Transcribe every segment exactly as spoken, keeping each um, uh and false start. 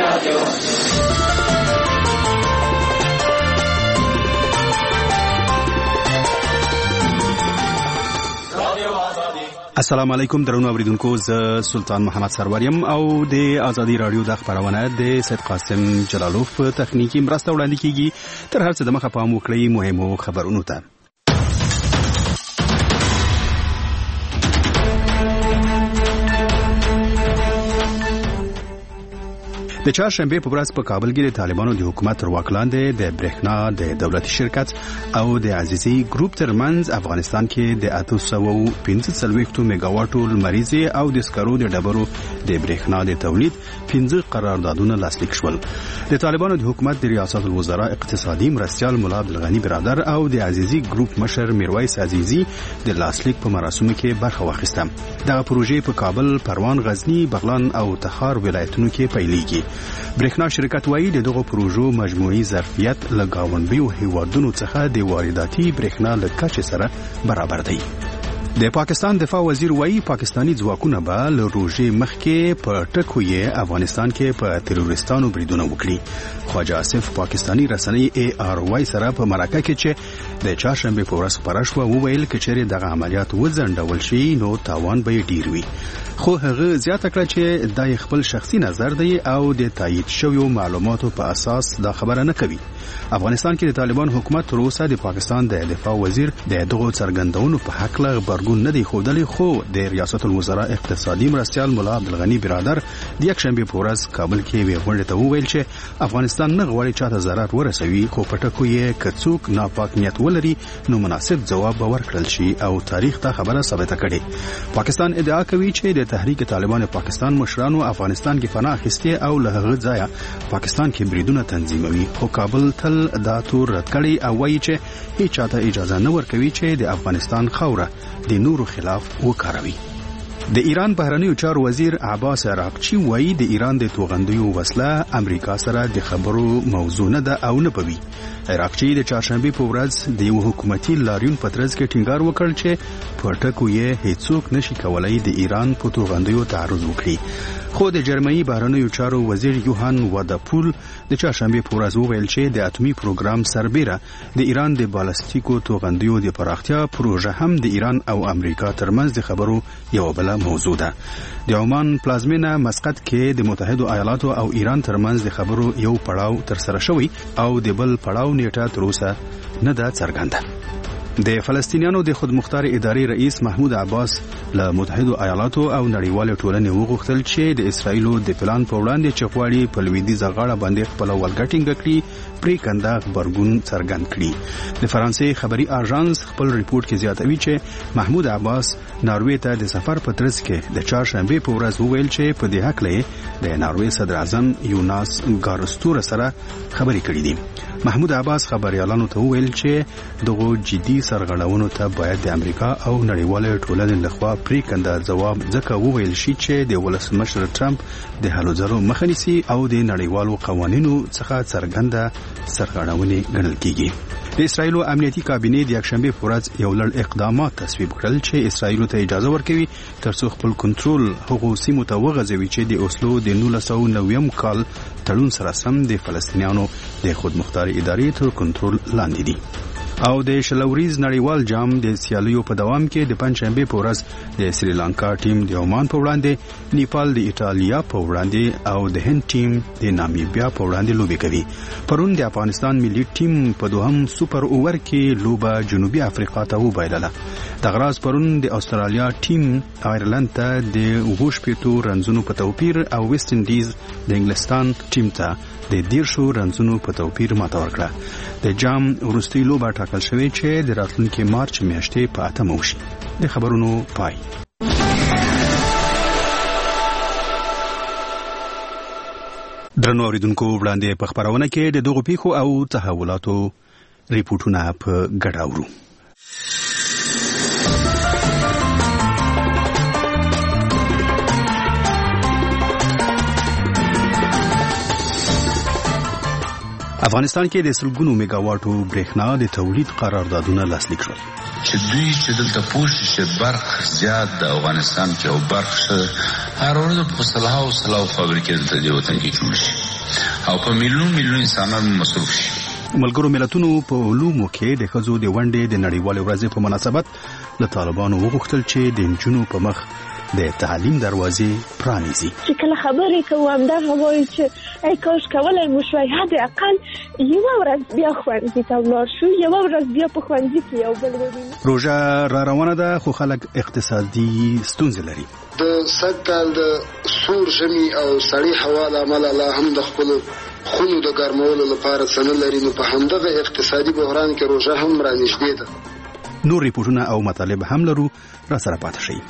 السلام علیکم درنو اوریدونکو، ز سلطان محمد سروریم او د ازادي رادیو د خبرونه د سید قاسم جلالوف په تخنیکی مرسته وړاندې کیږي. تر هر څه د مخه پام وکړئ مهمو خبرونو ته. د چهارشنبه په ورځ په کابل کې د طالبانو د حکومت تر واک لاندې د برېښنا د دولتي شرکت او د عزیزي ګروپ ترمنځ افغانستان کې د اته سوه پنځه څلوېښت میګاواټو لمریزې او د سکرو د ډبرو د برېښنا د تولید پنځه قراردادونه لاسلیک شول. د طالبانو د حکومت د ریاست الوزرا اقتصادي مرستیال مولا عبدالغني برادر او د عزیزي ګروپ مشر میرویس عزیزي د لاسلیک په مراسمو کې برخه واخیسته. دغه پروژې په کابل، پروان، غزنی، بغلان او تخار ولایتونو کې پیلېږي. برېښنا شرکت وایي د دغو پروژو مجموعي ظرفیت له ګاونډیو هیوادونو څخه د وارداتي برېښنا له کچې سره برابر دی. د پاکستان دفاع وزیر وایي پاکستانی ځواکونه به له روژې مخکې په ټکو یې افغانستان کې په تروریستانو بریدونه وکړي. خواجه آصف پاکستانی رسنۍ ای آر وای سره په مرکه کې چې د چهارشنبه په ورځ خپره شوه وویل که چېرې دغه عملیات وځنډول شي نو تاوان به یې ډیر وي. خو هغه زیاته کړه چې دا خپل شخصي نظر دی او د تایید شویو معلوماتو په اساس دا خبره نه کوي. افغانستان کې د طالبان حکومت تر اوسه د پاکستان د دفاع وزیر د دغو څرګندونو په حق له خبرګون نه دی ښودلی، خو د ریاست الوزرا اقتصادي مرستیال مولا عبدالغني برادر د یکشنبه په ورځ کابل کې یوې غونډې ته وویل چې افغانستان نه غواړي چاته ضرر ورسوي، خو په ټکو یې که څوک ناپاک نیت ولري نو مناسب ځواب به ورکړل شي او تاریخ ته خبره ثابته کړي. پاکستان ادعا کوي چې د تحریک طالبان پاکستان مشرانو افغانستان کې پناه اخیستې او له هغه ځایه پاکستان کې بریدونه تنظیموي، خو کابل تل دا تور رد کړي او وایي چې هیڅ چاته اجازه نه ورکوي چې د افغانستان خاوره د نورو خلاف وکاروي. د ایران بهرنیو چارو وزیر عباس عراقچی وایي د ایران د توغندیو وسله امریکا سره د خبرو موضوع نه ده او نه بوي. عراقچی د چهارشنبه په ورځ د یو حکومتي لاریون په ترڅ کې ټینګار وکړ چې په ټکو یې هیڅوک نشي کولای د ایران په توغندیو تعرض وکړي. خو د جرمني بهرنیو چارو وزیر یوهان واداپول د چهارشنبه په ورځ وویل چې د اتمی پروګرام سربېره د ایران د بالستیکو توغندیو د پراختیا پروژه هم د ایران او امریکا ترمنځ د خبرو یو بل موضوع ده. د عمان پلازمینه مسقط کې د متحده ایالاتو او ایران ترمنځ د خبرو یو پړاو تر سره شوی او د بل پړاو نیټه تر اوسه نه ده څرګنده. د فلسطینیانو د خودمختار ادارې رئیس محمود عباس له متحده ایالاتو او نړیوال ټولنې وغوښتل چې د اسرایلو د پلان په وړاندې چې غواړي په لویدیځه غاړه باندې خپل ولګټینګ کړي پریکنده خبرګون څرګند کړي. د فرانسې خبري اژانس خپل ریپورت کې زیاتوي چې محمود عباس ناروې ته د سفر په ترڅ کې د چهارشنبه په ورځ وویل چې په دې حق له د ناروې صدر اعظم یوناس ګارستور سره خبرې کړې دي. محمود عباس خبريالانو ته وویل چې دغه جدي سرغړونو ته باید د امریکا او نړیوال ټولنې لخوا پریکنده ځواب ځکه وویل شي چې د ولسمشر ټرمپ د هلو ځلو مخه نیسي او د نړیوالو قوانینو څخه څرګنده سرغړونې ګڼل کیږي. د اسرایلو امنیتي کابینې د یکشنبه په ورځ یو لړ اقدامات تصویب کړل چې اسرایلو ته اجازه ورکوي ترڅو خپل کنټرول هغو سیمو ته وغځوي چې د اوسلو د نولس سوه نوي کال تړون سره سم د فلسطینیانو د خودمختار ادارې تر کنټرول لاندې دي. او د شلوریز نړیوال جام د سیالیو په دوام کې د پنځشنبه په ورځ د سریلانکا ټیم د عمان په وړاندې، نیپال د ایټالیا په وړاندې او د هند ټیم د نامیبیا په وړاندې لوبې کوي. پرون د افغانستان ملي ټیم په دوهم سوپر اوور کې لوبه جنوبي افریقا ته وبایلله. د غراز پرون د استرالیا ټیم آیرلند ته د وښ پیټو رنزونو په توپیر او ویسټ انډیز د انګلستان ټیم ته د دیرشو رنزونو په توپیر ماته ورکړه. د جام وروستۍ لوبه ټاکل شوې چې د راتلونکي مارچ میاشتې په اتمه وشي. د خبرونو پای. درنو اوریدونکو، وړاندې په خبرونه کې د دغو پیښو او تحولاتو ریپورتونه په ګډه اورو. افغانستان کې د سلګونو میگاواټو برېښنا د تولید قراردادونه لاسلیک شول. چې دوی چې دلته پوښي چې برق زیات د افغانستان کې او برق شه هر ورځ په سلاو سلاو فابریکې دلته دی وطن کې جوړ شي او په میلیون میلیون انسانان مصروف شي. ملګرو ملتونو په علومو کې د ښځو د ونډې د نړیوالې ورځې په مناسبت له طالبانو وغوښتل چې د نجونو په مخ د تعلیم دروازې پرانیزي. چې کله خبرې کوو همدغه وایي چې ای کاش کولی مو شوی حد اقل یوه ورځ بیا ښوونځي ته ولاړ شو، یوه ورځ بیا په ښوونځي کې یو بل ووینو. روژه را روانه ده خو خلک اقتصادي ستونزې لري. د سږ کال د سور ژمي او سړې هوا له امله لا هم د خپلو خونو د ګرمولو لپاره څه نه لري، نو په همدغه اقتصادي بحران کې روژه هم رانږدې ده. نور ریپورټونه او مطالب هم لرو، را سره پاتې شئ.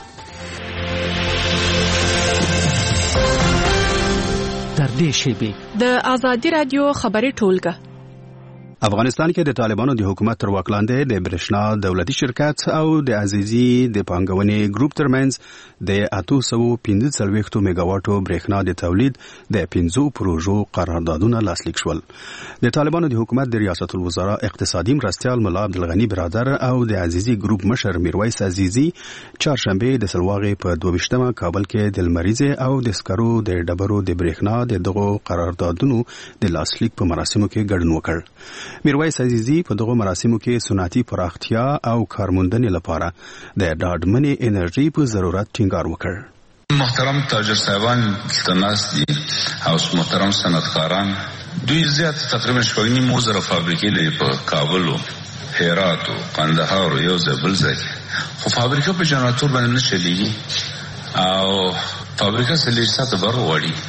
در دې شیبې د آزادي رادیو خبري ټولګه. افغانستان کې د طالبانو د حکومت تر واک لاندې د برېښنا دولتي شرکت او د عزیزي د پانګونې ګروپ ترمنځ د اته سوه پنځه څلوېښت میګاواټو برېښنا د تولید د پنځو پروژو قراردادونه لاسلیک شول. د طالبانو د حکومت د ریاست الوزرا اقتصادي مرستیال ملا عبدالغني برادر او د عزیزي ګروپ مشر میرویس عزیزي چهارشنبه د سلواغې په دوه ویشتمه کابل کې د لمریزې او د سکرو د ډبرو د برېښنا د دغو قراردادونو د لاسلیک په مراسمو کې ګډون وکړ. میرویس عزیزي په دغه مراسمو کې صنعتي پراختیا او کارموندنې لپاره د ډاډمنې انرژي په ضرورت ټینګار وکړ. محترم تاجر صاحبان دلته ناست دي او محترم صنعتکاران، دوی زیات تقریبا شپږ نیم زره فابریکې لري په کابل او هرات او قندهار او یو ځای بل ځای، خو فابریکه په جنراتور باندې نه چلیږي او فابریکه سلیج ساته بر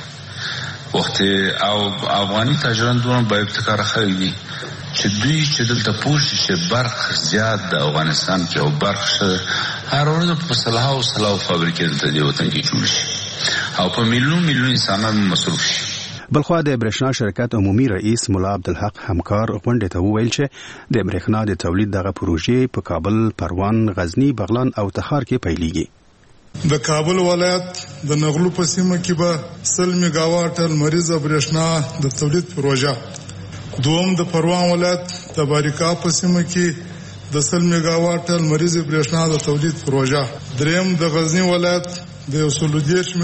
وړي وخت او افغاني تاجران دونه با ابتکار خلک دي چې دوی چې دلته پوښي چې برق زیات د افغانستان کې او برق شه هر ورځ په سلاو سلاو فابریکې دلته دی وطن کې جوړ شي او په میلیون میلیون انسانان مصروف شي. بلخوا د برېښنا شرکت عمومي رئیس ملا عبدالحق همکار غونډې ته وویل چې د برېښنا د تولید دغه پروژې په کابل، پروان، غزنی، بغلان او تخار کې پیلېږي. د کابل ولایت د نغلو په سیمه کې به سل میګاواټ لمریزه برېښنا د تولید پروژه، دوم د پروان ولایت د باریکا په سیمه کې د سل میګاواټ لمریزه برېښنا د تولید پروژه، دریم د غزنی ولایت د یو سل دېرش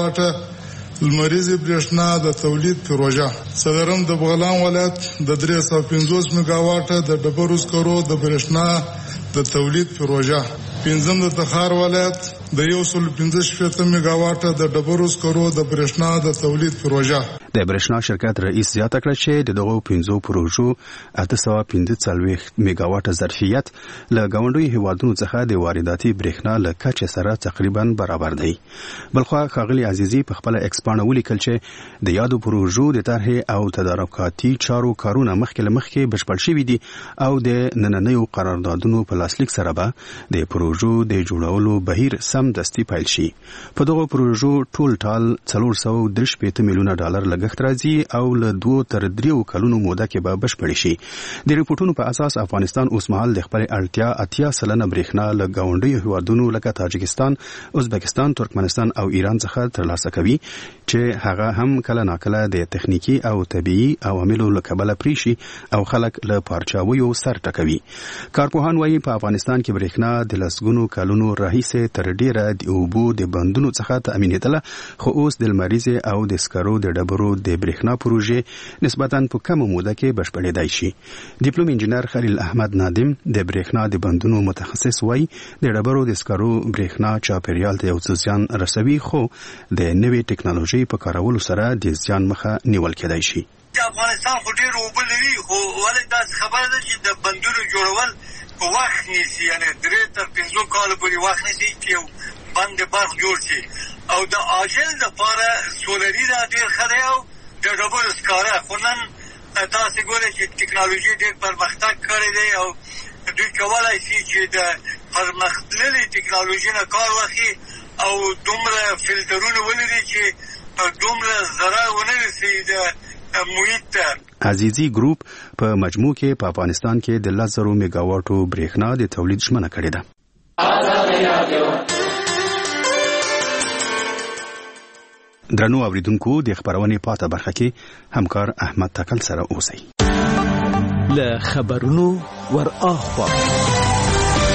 میګاواټ لمریزه برېښنا د تولید پروژه، څلورم د بغلان ولایت د درې سوه پنځوس میګاواټ د ډبرو سکرو د برېښنا د تولید پروژه، پنځم د تخار ولایت د یو سل پنځه شپېته میګاواټ د ډبرو سکرو د برېښنا د تولید پروژه. د برېښنا شرکت رئیس زیاته کړه چې د دغو پنځو پروژو اته سوه پنځه څلوېښت میګاواټه ظرفیت له ګاونډیو هیوادونو څخه د وارداتي برېښنا له کچې سره تقریبا برابر دی. بلخوا ښاغلي عزیزي په خپله ایکس پاڼه ولیکل چې د یادو پروژو د طرحې او تدارکاتي چارو کارونه مخکې له مخکې بشپړ شوي دي او د نننیو قراردادونو په لاسلیک سره به د پروژو د جوړولو بهیر سم دستي پیل شي. په دغو پروژو ټول ټال څلور سوه درې شپېته میلیونه ډالر لګښت راځي او له دوه تر دریو کلونو موده کې به بشپړ شي. د ریپورتونو په اساس افغانستان اوسمهال د خپل اړتیا اتیا سلنه برېښنا له ګاونډیو هیوادونو لکه تاجکستان، ازبکستان، ترکمنستان او ایران څخه ترلاسه کوي چې هغه هم کله ناکله د تخنیکی او طبيعي عواملو له کبله پریشي او خلک له پارچاویو سر ټکوي. کارپوهان وايي په افغانستان کې برېښنا د لسګونو کلونو راهیسې تر ډیره د اوبو د بندونو څخه تامینېدله، خو اوس د لمریزې او د سکرو د ډبرو د برېښنا پروژې نسبتاً په کمه موده کې بشپړېدای شي. ډیپلوم انجینر خلیل احمد نادم د برېښنا د بندونو متخصص وايي د ډبرو د سکرو برېښنا چاپیریال ته یو څه زیان رسوي، خو د نوې ټکنالوژي په کارولو سره د زیان مخه نیول کېدای شي. افغانستان خو ډېر اوبه لري، خو ولې داسې خبره ده چې د بندونو جوړول په وخت نیسي، یعنې درې تر پنځو کالو پورې وخت نیسي چې یو بند برق جوړ شي. او د عاجل دپاره سولري دا ډېر ښه دی او د ډبرو سکاره، خو نن تاسې ګورئ چې ټکنالوژي ډېر پرمختګ کړی دی او دوی کولی شي چې د پرمختللې ټکنالوژي نه کار واخلي او دومره فلټرونه ولري چې دومره ضرر ونه رسوي د محیط ته. عزیزي ګروپ په مجموع کې په افغانستان کې د لس زرو میګاواټو برېښنا د تولید ژمنه کړې ده. درنو اوریدونکو، د خبرونې پاته برخه کې همکار احمد تکل سره اوسئ. له خبرونو ور اخوا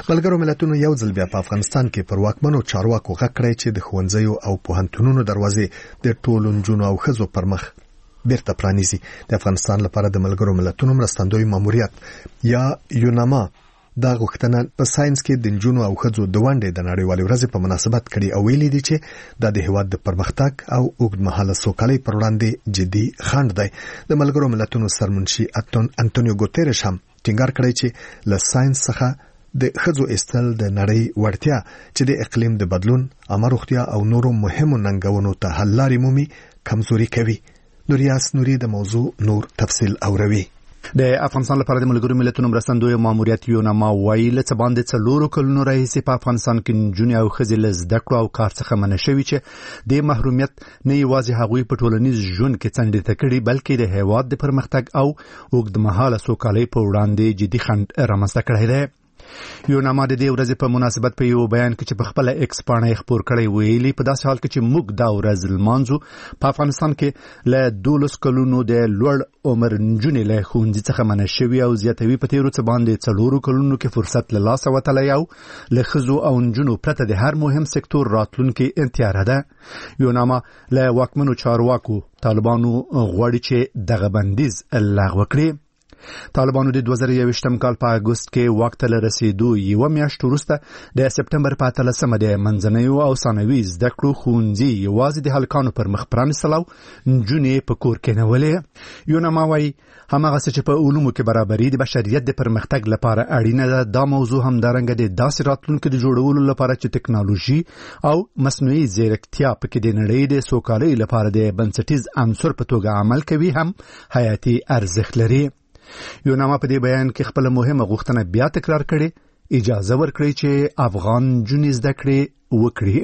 ملګرو ملتونو یو ځل بیا په افغانستان کې پر واکمنو چارواکو غږ کړی چې د ښوونځیو او پوهنتونونو دروازې د ټولو نجونو او ښځو پر مخ بیرته پرانیزي. د افغانستان لپاره د ملګرو ملتونو مرستندوی ماموریت یا یوناما دا غوښتنه په ساينس کې د نجونو او ښځو د ونډې د نړیوالې ورځې په مناسبت کړي او ویلي دي چې دا د هیواد د پرمختګ او اوږدمهاله سوکالۍ پر وړاندې جدي خنډ دی. د ملګرو ملتونو سرمنشي انټونیو ګوتيريش هم ټینګار کړی چې له ساينس څخه د ښځو استل د نړۍ وړتیا چې د اقلیم د بدلون، عامه روغتیا او نورو مهمو ننګونو ته حل لارې مومي کمزوري کوي. نوریاس نوري د موضوع نور تفصیل اوروي. د افغانستان لپاره د ملګرو ملتونو مرستندوی ماموریت یوناما وایي له څه باندې څلورو کلونو راهیسې په افغانستان کې نجونې او ښځې له زده کړو او کار څخه منع شوي چې د محرومیت نه یوازې هغوی په ټولنیز ژوند کې څنډې کړي بلکې د هیواد د پرمختګ او اوږدمهاله سوکالۍ په وړاندې جدي خنډ رامنځته کړی دی. یوناما د دې ورځې په مناسبت په یو بیان کې چې په خپل ایکس باندې خبر کړی ویلي په داسې حال کې چې موږ دا ورځ لمانځو په افغانستان کې له دولس کلونو د لوړ عمر نجونې له ښوونځي څخه منع شوي او زیاتوي په تیرو څه باندې څلورو کلونو کې فرصت له لاسه وتلی او له ښځو او نجونو پرته د هر مهم سکتور راتلونکي انتیاره ده. یوناما له واکمنو چارواکو طالبانو غواړي چې دغه بندیز لغوه کړي. طالبانو د دوه زره یوویشتم کال په اګوست کې واک ته رسیدو یو میاشت وروسته د سپټمبر په اتلسمه د منځنیو او ثانوي زده کړو ښوونځي یوازې د هلکانو پر مخ پرانیستل او نجونې په کور کې کېنولې. یوناما وایي هماغسې چې په علومو کې برابري د بشریت د پرمختګ لپاره اړینه ده، دا موضوع همدارنګه د داسې راتلونکي د جوړولو لپاره چې ټکنالوژي او مصنوعي ځیرکتیا پکې د نړۍ د سوکالۍ لپاره د بنسټیز عنصر په توګه عمل کوي هم حیاتي ارزښت لري. یوناما په دې بیان کې خپل مهمه غوښتنه بیا تکرار کړي، اجازه ورکړي چې افغان نجونې زده کړې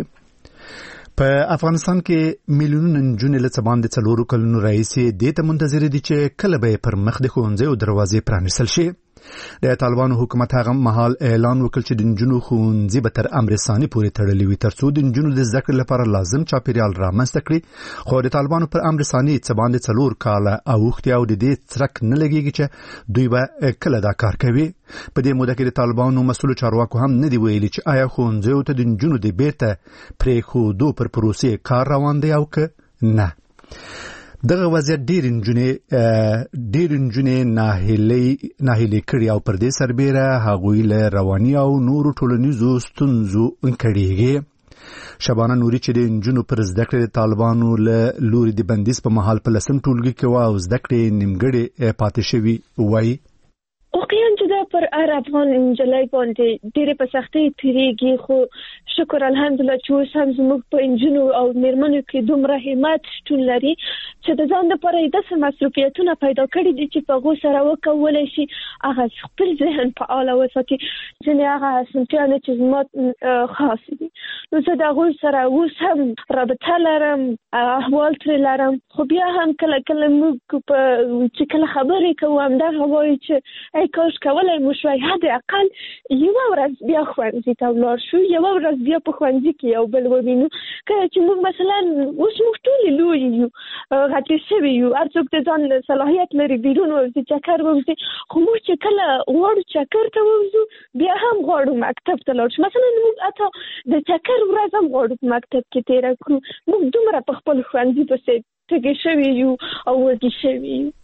وکړي. په افغانستان کې میلیونونه نجونې له څه باندې څلورو کلونو راهیسې دې ته منتظرې دي چې کله به پر مخ د ښوونځیو دروازې پرانیستل شي. د طالبانو حکومت هغه مهال اعلان وکړ چې د نجونو ښوونځي به تر امر ثاني پورې تړلي وي ترڅو د نجونو د زده کړې لپاره لازم چاپیریال رامنځته کړي. خو د طالبانو پر امر ثاني څه باندې څلور کاله اوښتي او د دې څرک نه لګېږي چې دوی به کله دا کار کوي. په دې موده کې د طالبانو مسؤل چارواکو هم نه دی ویلي چې آیا ښوونځیو ته د نجونو د بیرته پرېښودو پر پروسې کار روان دی او که نه. دغه وضعیت ډېر نجونې ډېر نجونې ناهیلې ناهیلې کړي او پر دې سربیره هغوی له رواني او نورو ټولنیزو ستونزو کړيږي. شبانه نوري چې د نجونو پر زده کړې طالبانو له لوري د بندیز په مهال په لسم ټولګي کې و او زده کړې نیمګړې پاتې شوي وایي واقعا چې دا پر هر افغان نجلۍ باندې ډېرې په سختۍ تېرېږي، خو شکر الحمدلله چې اوس هم زموږ په نجونو او مېرمنو کې دومره همت شتون لري چې د ځان دپاره یې داسې مصروفیتونه پیدا کړي دي چې په هغو سره وکولی شي هغه خپل ذهن فعاله وساتي. ځینې هغه اسانتیاوې چې زما خاص دي نو زه د هغوی سره اوس هم رابطه لرم، احوال ترې لرم، خو بیا هم کله کله موږ په چې کله خبرې کوو همدغه وایو چې ای کاش کولی مو شوی حد اقل یوه ورځ بیا ښوونځي ته ولاړ شو، یوه ورځ بیا په ښوونځي کې یو بل ووینو. کله چې موږ مثلا اوس موږ ټولې لوی یو، غټې شوي یو، هر څوک د ځان صلاحیت لري بیرون ووځي، چکر ووځي، خو موږ چې کله غواړو چکر ته ووځو بیا هم غواړو مکتب ته لاړ شو. مثلا موږ حتی د چکر ورځ هم غواړو په مکتب کې تېره کړو. موږ دومره په خپل ښوونځي پسې تږي شوي یو او وږي شوي یو.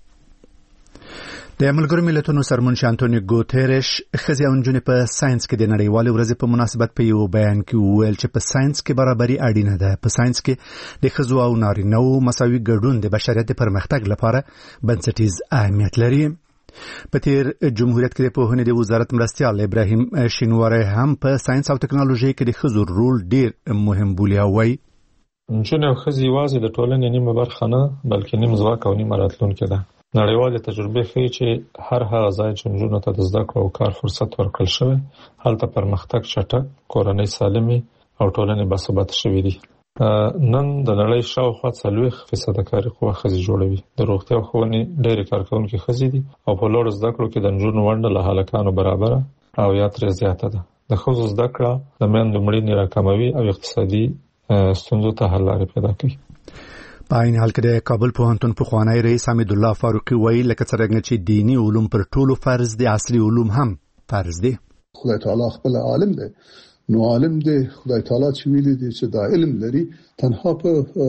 د ملګرو ملتونو سرمنشي انټونیو ګوتيريش ښځې او نجونې په ساينس کې د نړیوالې ورځې په مناسبت په یو بیان کې وویل چې په ساينس کې برابري اړینه ده. په ساينس کې د ښځو او نارینه‌وو مساوي ګډون د بشریت د پرمختګ لپاره بنسټیز اهمیت لري. په تیر جمهوریت کې د پوهنې د وزارت مرستیال ابراهیم شینواری هم په ساينس او ټکنالوژي کې د ښځو رول ډیر مهم بولي او وایي نجونې او ښځې یوازې د ټولنې نیمه برخه نه بلکې نیم ځواک او نیمه راتلونکې ده. نړیوالې تجربې ښیي چې هر هغه ځای چې نجونو ته د زده کړو او کار فرصت ورکړل شوی هلته پرمختګ چټک، کورنۍ سالمې او ټولنې باثباته شوي دي. نن د نړۍ شاوخوا څلوېښت فیصده کاري قوه ښځې جوړوي. د روغتیا او ښوونې ډېرې کارکوونکې ښځې دي او په لوړو زده کړو کې د نجونو ونډه له هلکانو برابره او یا ترې زیاته ده. د ښځو زده کړه د میندو مړینې راکموي او اقتصادي ستونزو ته حل لارې پیدا کوي. په عین حال کې د کابل پوهنتون پخوانی رئیس حمید الله فاروقي وایي لکه څرنګه چې دیني علوم پر ټولو فرض دي، عصري علوم هم فرض دي. خدای تعالی خپل عالم دی، نو عالم دی خدای تعالی چې ویلي دی چې دا علم لري تنها په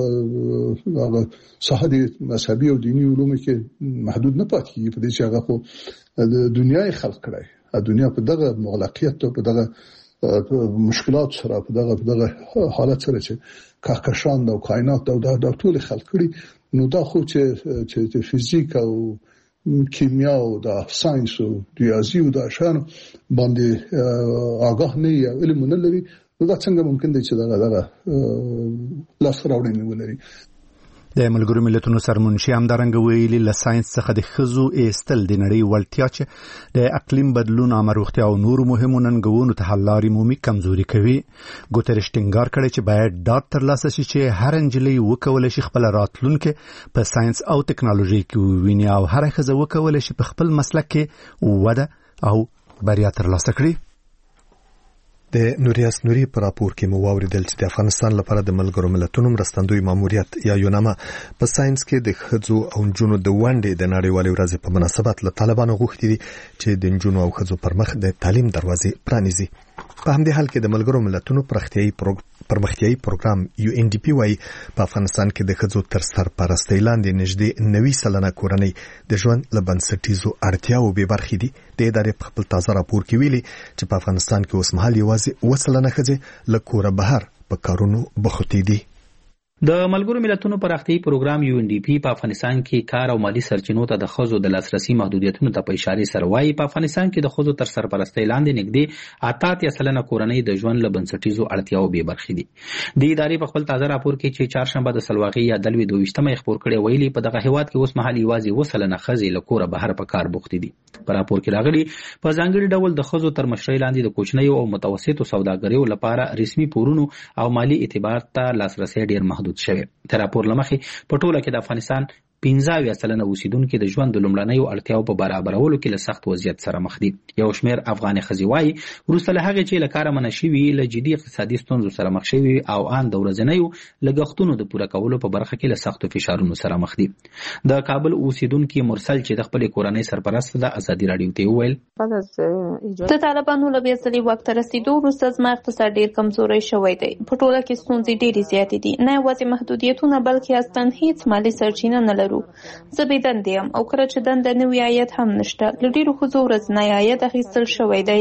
هغه ساحه مذهبي او دینی علومو کې محدود نه پاتې کیږي، په دې چې هغه خو د دنیا خلق کړي، د دنیا په دغه مغلقیت او په دغه مشکلات سره په دغه په دغه حالت سره چې کهکشان او کائنات او د ټول خلق کړي، نو دا خو چې چې فزیک او کیمیا او د ساينس او ریاضي او د شان باندې آگاه نه یا علم نه لري، نو دا څنګه ممکن دی چې دا دغه لاس راوړنې ولري. د ملګرو ملتونو سرمنشي همدارنګ ویلي له ساينس څخه د ښځو ایستل د نړۍ وړتیا چې د اقلیم بدلون، عامه روغتیا او نورو مهمو ننګونو ته حل لارې مومي کمزوري کوي. ګوتریش ټینګار کړی چې باید ډاډ ترلاسه شي چې هر نجلۍ وکولی شي خپل راتلونکې په ساينس او ټکنالوژي کې وویني او هر ښځه وکولی شي په خپل مسلک کې وده او بریا ترلاسه کړي. د نوریاس نوري پر راپور کې مو واوریدل چې د افغانستان لپاره د ملګرو ملتونو مرستندوی ماموریت یا یوناما په ساينس کې د ښځو او نجونو د ونډې د نړیوالې ورځې په مناسبت له طالبانو غوښتي دي چې د نجونو او ښځو پر مخ د تعلیم دروازې پرانیزي. په همدې حال کې د ملګرو ملتونو پرمختیایي پرمختیایي پروګرام یو ان ډي پی وايي په افغانستان کې د ښځو تر سرپرستۍ لاندې نږدې نوي سلنه کورنۍ د ژوند له بنسټیزو اړتیاوو بې برخې دي. د ادارې په خپل تازه راپور کې ویلي چې په افغانستان کې اوس مهال یوازې اووه سلنه ښځې له کوره بهر په کارونو بوختې دي. د ملګرو ملتونو پراختیایي پروګرام یو ان ډي پی په افغانستان کې کار او مالی سرچینو ته د ښځو د لاسرسي محدودیتونو ته په اشاره سره وایي په افغانستان کې د ښځو تر سرپرستۍ لاندې نږدې اته اتیا سلنه کورنۍ د ژوند له بنسټیزو اړتیاوو بې برخې دي. د ادارې په خپل تازه راپور کې چې چهارشنبه د سلواغې یا دلوي دوه ویشتمه خبر کړي ویلي په دغه هیواد کې اوس مهال یوازې اووه سلنه ښځې له کوره بهر په کار بوختې دي. په راپور کې راغلي په ځانګړي ډول د ښځو تر مشرۍ لاندې د کوچنیو او متوسطو سوداګریو لپاره رسمي پورونو او مالی اعتبار ته لاسرسي ډیر محدود شوی. تر راپور لمخې په ټوله کې د افغانستان پنځه اویا سلنه اوسیدونکو د ژوند د لومړنیو اړتیاو په برابرولو کې له سخت وضعیت سره مخ دي. یو شمېر افغاني ښځې وایي وروسته له هغې چې له کاره منع شوي له جدي اقتصادي ستونزو سره مخ شوي او ان د ورځنیو لګښتونو د پوره کولو په برخه کې له سختو فشارونو سره مخ دي. د کابل اوسیدونکي مرسل چې د خپلې کورنۍ سرپرست ده ازادي راډیو ته وویل د طالبانو له بیا ځلې واک ته رسېدو وروسته زما اقتصاد ډېر کمزوری شوی دی. په ټوله کې ستونزې ډېرې زیاتې دي، نه یوازې محدودیتونه بلکې اصلاً هیڅ مالي سرچینه نه لرو. زه بې دندې یم او کله چې دنده نه وي عاید هم نشته. له ډېرو ښځو ورځنی عاید اخیستل شوی دی.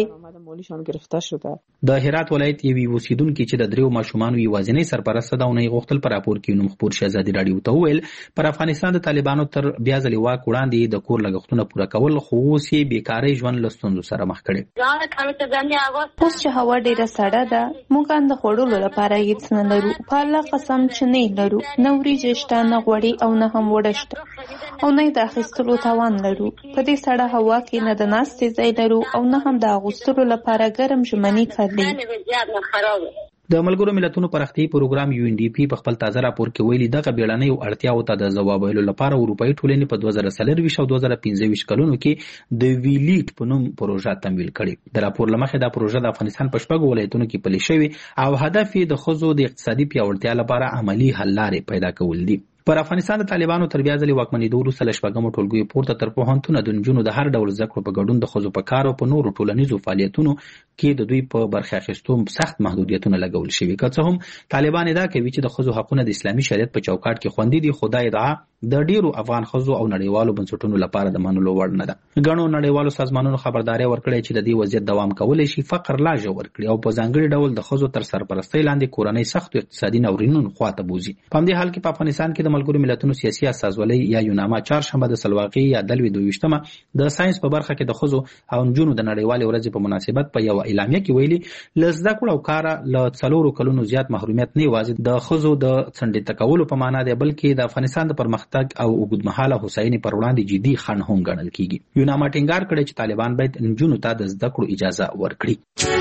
د هرات ولایت یوې اوسیدونکي چې د دریو ماشومانو یوازینۍ سرپرسته ده او نه یې غوښتل په راپور کې نوم خپور شي ازادي راډیو ته وویل پر افغانستان د طالبانو تر بیا ځلې واک وړاندې د کور لګښتونه پوره کول خو اوس یې بیکارۍ ژوند له ستونزو سره مخ کړي. اوس چې هوا ډېره سړه ده موږ ان د خوړلو لپاره هیڅ نه لرو. په الله قسم چې نه لرو، نه وریجې شته، نه غوړي او نه هم وړه شته او نه د اخیستلو توان لرو. په دې سړه هوا کې نه د ناستې ځای لرو او نه هم د اغوستلو لپاره ګرم ژمني کالي. د ملګرو ملتونو پراختیایي پروګرام یو ان ډي پی په خپل تازه راپور کې ویلي دغه بیړنیو اړتیاوو ته د ځواب ویلو لپاره اروپایي ټولنې په دوه زره څلرویشت او دوه زره پنځه ویشت کلونو کې د ویلیټ په نوم پروژه تمویل کړې. د راپور له مخې دا پروژه د افغانستان په شپږو ولایتونو کې پلې شوې او هدف یې د ښځو د اقتصادي پیاوړتیا لپاره عملي حل لارې پیدا کول دي. پر افغانستان د طالبانو تر بیا ځلې واکمنېدو وروسته له شپږمو ټولګیو پورته تر پوهنتونه د نجونو د هر ډول زده کړو په ګډون د ښځو په کار او په نورو ټولنیزو فعالیتونو کې د دوی په برخه اخیستو سخت محدودیتونه لګول شوي. که څه هم طالبان ادعا کوي چې د ښځو حقونه د اسلامي شریعت په چوکاټ کې خوندي دي، خو دا ادعا د ډیرو افغان ښځو او نړیوالو بنسټونو لپاره د منلو وړ نه ده. ګڼو نړیوالو سازمانونو خبرداري ورکړې چې د دې وضعیت دوام کولی شي فقر لا ژور کړي او په ځانګړي ډول د ښځو تر سرپرستۍ لاندې کورنۍ سختو اقتصادي ناورینونو خواته بوځي. په همدې حال کې په افغانستان کې د ملګرو ملتونو سیاسي استازولۍ یا یوناما چهارشنبه د سلواغې یا دلوي دوه ویشتمه د ساينس په برخه کې د ښځو او نجونو د نړیوالې ورځې په مناسبت په یو اعلامیه کې ویلي له زده کړو او کاره له څلورو کلونو زیات محرومیت نه یوازې د ښځو د څنډې تکولو په معنا دی بلکې د افغانستان د پرمختګ او اوږدمهاله هوساینې پر وړاندې جدي خنډ هم ګڼل کیږي. یوناما ټینګار کړی چې طالبان باید نجونو ته د زده کړو اجازه ورکړي.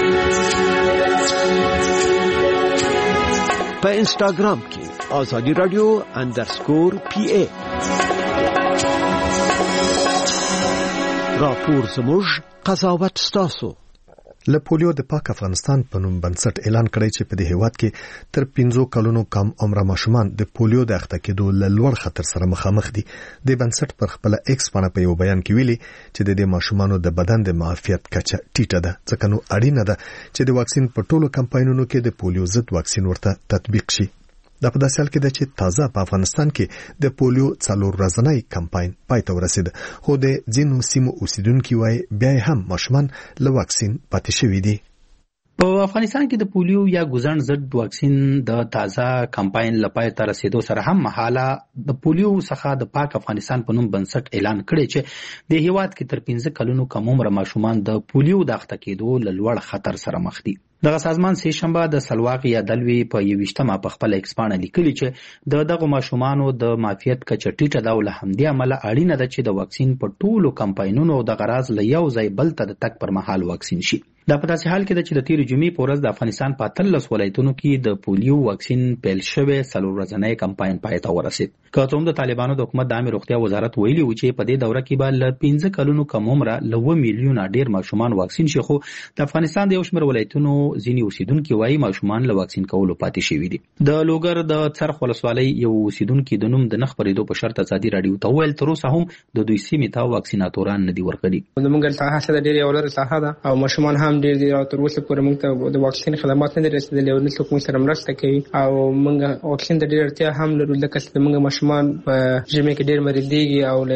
په انسټاګرام کې آزادی رادیو اندرسکور پی ای راپور زموږ قضاوت ستاسو. له پولیو د پاک افغانستان په نوم بنسټ اعلان کړی چې په دې هیواد کې تر پنځو کلونو کم عمره ماشومان د پولیو د اخته کېدو له لوړ خطر سره مخامخ دي. د بنسټ پر خپل ایکس باندې په یو بیان کې ویلي چې د دې ماشومانو د بدن د معافیت کچه ټیټه ده، ځکه نو اړینه ده چې د واکسین په ټولو کمپاینونو کې د پولیو ضد واکسین ورته تطبیق شي. دا په داسې حال کې ده چې تازه په افغانستان کې د پولیو څلور ورځنی کمپاین پای ته ورسید، خو د ځینو سیمو اوسیدونکو وايي بیا هم ماشومان له واکسین پاتې شوي دي. په افغانستان کې د پولیو یا ګوزن ضد واکسین د تازه کمپاین لپاره تر رسیدو سره هم مهاله د پولیو څخه د پاک افغانستان په نوم بنسټ اعلان کړی چې د هیواد کې تر پنځه کلونو کم عمره ماشومان د پولیو د اخته کېدو له لوړ خطر سره مخ دي. دغه سازمان سه شنبه د سلواق یا دلوي په یوشتمه په خپل ایکس باندې لیکلي چې د دغه ماشومانو د معافیت کچه ټیټه ده او له همدې امله اړینه ده چې د واکسین په ټولو کمپاینونو او د غراض له یو ځای بل ته د تک پر مهال واکسین شي. دا په داسې حال کې ده چې د تیر جمعې په ورځ د افغانستان په اتلس ولایتونو کې د پولیو واکسین پیل شوی څلور ورځنی کمپاین پای ته ورسید. که څوم د طالبانو د حکومت د عامه روغتیا وزارت ویلي و چې په دې دوره کې به له پنځه کلونو کم عمره له اووه میلیونه ډیر ماشومان واکسین شي، خو د افغانستان د یو شمېر ولایتونو ځینې اوسیدونکي وايي ماشومان له واکسین کولو پاتې شوي دي. د لوګر د څرخ ولسوالۍ یو اوسیدونکي د نوم د نه خپرېدو په شرط ازادي راډیو ته وویل تر اوسه هم د دوی سیمې ته واکسیناتوران نه دي ورغلي. زموږ ساحه څه ډېره یو لویه ساحه ده او ماشومان هم ډېر دي او تر اوسه پورې موږ ته د واکسین خدمات نه رسیدلي او نه څوک موږ سره مرسته کوي او موږ واکسین ته ډېره اړتیا هم لرو، ځکه چې موږ ماشومان په ژمي کې ډېر مریضېږي او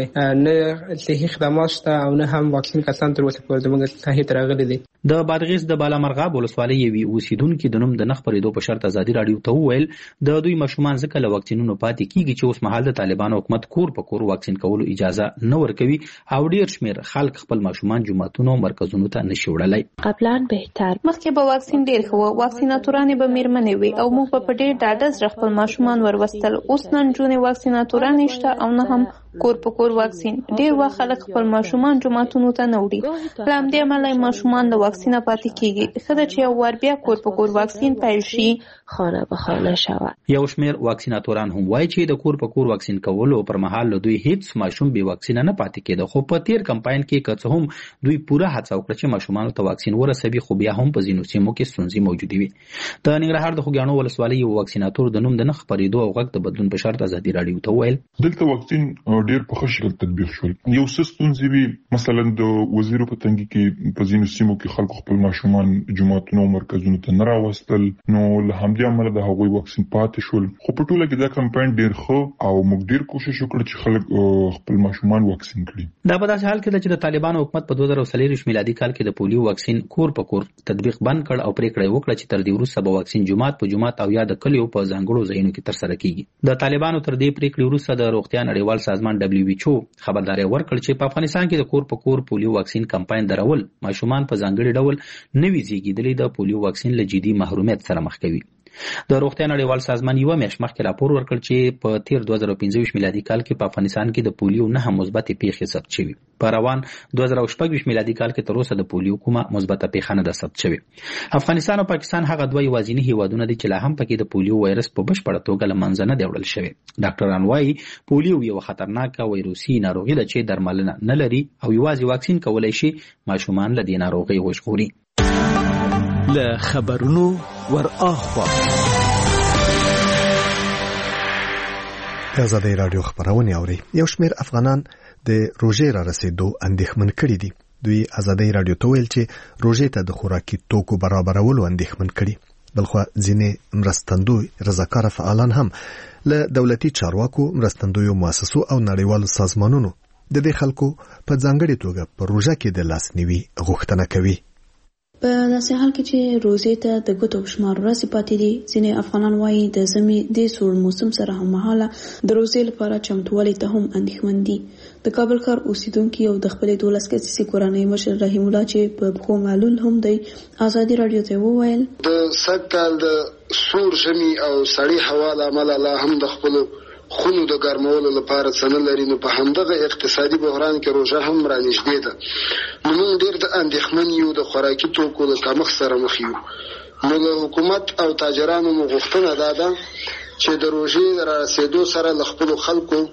نه صحي خدمات شته او نه هم واکسین کسان تر اوسه پورې زموږ ساحې ته راغلي دي. د بادغیس د بالامرغاب ولسوالۍ یوې اوسیدونکي د نوم د نه خپرېدو په شرط ازادي راډیو ته وویل د دوی ماشومان ځکه له واکسینونو پاتې کیږي چې اوس مهال د طالبانو حکومت کور په کور واکسین کولو اجازه نه ورکوي او ډېر شمېر خلک خپل ماشومان جوماتونو او مرکزونو ته نشي وړلی. قبلان بهتر مخکې به واکسین ډېر ښه و، واکسیناتورانې به میرمنې وي او موږ به په ډېر ډاډه زړه خپل ماشومان وروستل. اوس نه نجونې واکسیناتورانې شته او نه هم کور په کور واکسین. ډېر وخت خلک خپل ماشومان جوماتونو ته نه وړي، له همدې امله ماشومان له واکسینه پاتې کیږي. ښه ده چې یو وار بیا کور په کور واکسین پیل شي، خانه به خانه شود. یو شمېر واکسیناتوران هم وایي چې د کور په کور واکسین کولو پر مهال له دوی هیڅ ماشوم بې واکسینه نه پاتې کېده، خو په تیر کمپاین کې که څه هم دوی پوره هڅه وکړه چې ماشومانو ته واکسین ورسوي، خو بیا هم په ځینو سیمو کې ستونزې موجودې وي. د ننګرهار د خوږیاڼو ولسوالۍ یو واکسیناتور د نوم د نه خپرېدو او غږ د بدلون په شرط ازادي راډیو ته وویل دلته واکسین ډېر په ښه شکل تطبیق شول. یو څه ستونزې وي، مثلا د وزیرو په تنګي کې په ځینو سیمو کې خلکو خپل ماشومان جوماتونو او مرکزونو ته نه راوستل، نو له همدې امله د هغوی واکسین پاتې شول. خو په ټوله کې دا کمپاین ډېر ښه او موږ ډېر کوشش وکړ چې خلک خپل ماشومان واکسین کړي. دا په داسې حال کې ده چې د طالبانو حکومت په دوه زره څلوېښت میلادي کال کې د پولیو واکسین کور په کور تطبیق بند کړ او پریکړه وکړه چې تر دې وروسته به واکسین جومات په جومات او یا د کلیو په ځانګړو ځایونو کې ترسره کیږي. د طالبانو تر دې پریکړې وروسته د روغتیا نړیوال سازمان دبليو ایچ او خبرداری ورکړ چې په افغانستان کې د کور په کور پولیو واکسین کمپاین درول ماشومان په ځانګړي ډول نوي زیږیدلي د پولیو واکسین له جدي محرومیت سره مخ کوي. د روغتیا نړیوال سازمان یو میاشت مخکې راپور ورکړ چې په تیر دوه زره پنځه میلادي کال کې په افغانستان کې د پولیو نه مثبتې پیښې ثبت شوي. په روان دوه زره شپږ میلادي کال کې تر اوسه د پولیو کومه مثبته پیښه نه ده ثبت شوې. افغانستان او پاکستان هغه دوه یوازیني هیوادونه دي چې لا هم پکې د پولیو وایرس په بشپړه توګه له منځه نه دی وړل شوی. ډاکټران وایي پولیو یو خطرناکه وایروسي ناروغي ده چې درملنه نه لري او یوازې واکسین کولای شي ماشومان له دې ناروغۍ وژغوري. له خبرونو ور اخوا آزادي رادیو خبرونه اوري. یو شمېر افغانان د روژې را رسیدو اندېښمن کړي دي. دوی آزادي رادیو ته ویل چې روژې ته د خوراکي توکو برابرولو اندېښمن کړي. بلخو ځینې مرستندوی رضاکار فعالان هم له دولتي چارواکو، مرستندویو مؤسسو او نړیوالو سازمانونو د دې خلکو په ځانګړي توګه په روژه کې د لاسنیوي غوښتنه کوي. په داسې حال کې چې روزې ته د ګوتو شمار ورځې پاتې دي، ځینې افغانان وایي د ژمي د سوړ موسم سره هممهاله د روزې لپاره چمتووالي ته هم اندېښمن دي. د کابل ښار اوسیدونکي او د خپلې دولس کسیزې کورنۍ مشر رحیم الله چې په پښو معلول هم دی آزادي راډیو ته وویل د سږ کال د سوړ ژمي او سړې هوا له امله لا هم د خپلو خونو د ګرمولو لپاره څه نه لري، نو په همدغه اقتصادي بحران کې روژه هم را نږدې ده. نو موږ ډېر د اندېښمن یو د خوراکي توکو د کمښت سره مخ یو. نو د حکومت او تاجرانو مو غوښتنه دا ده چې د روژې د را رسېدو سره له خپلو خلکو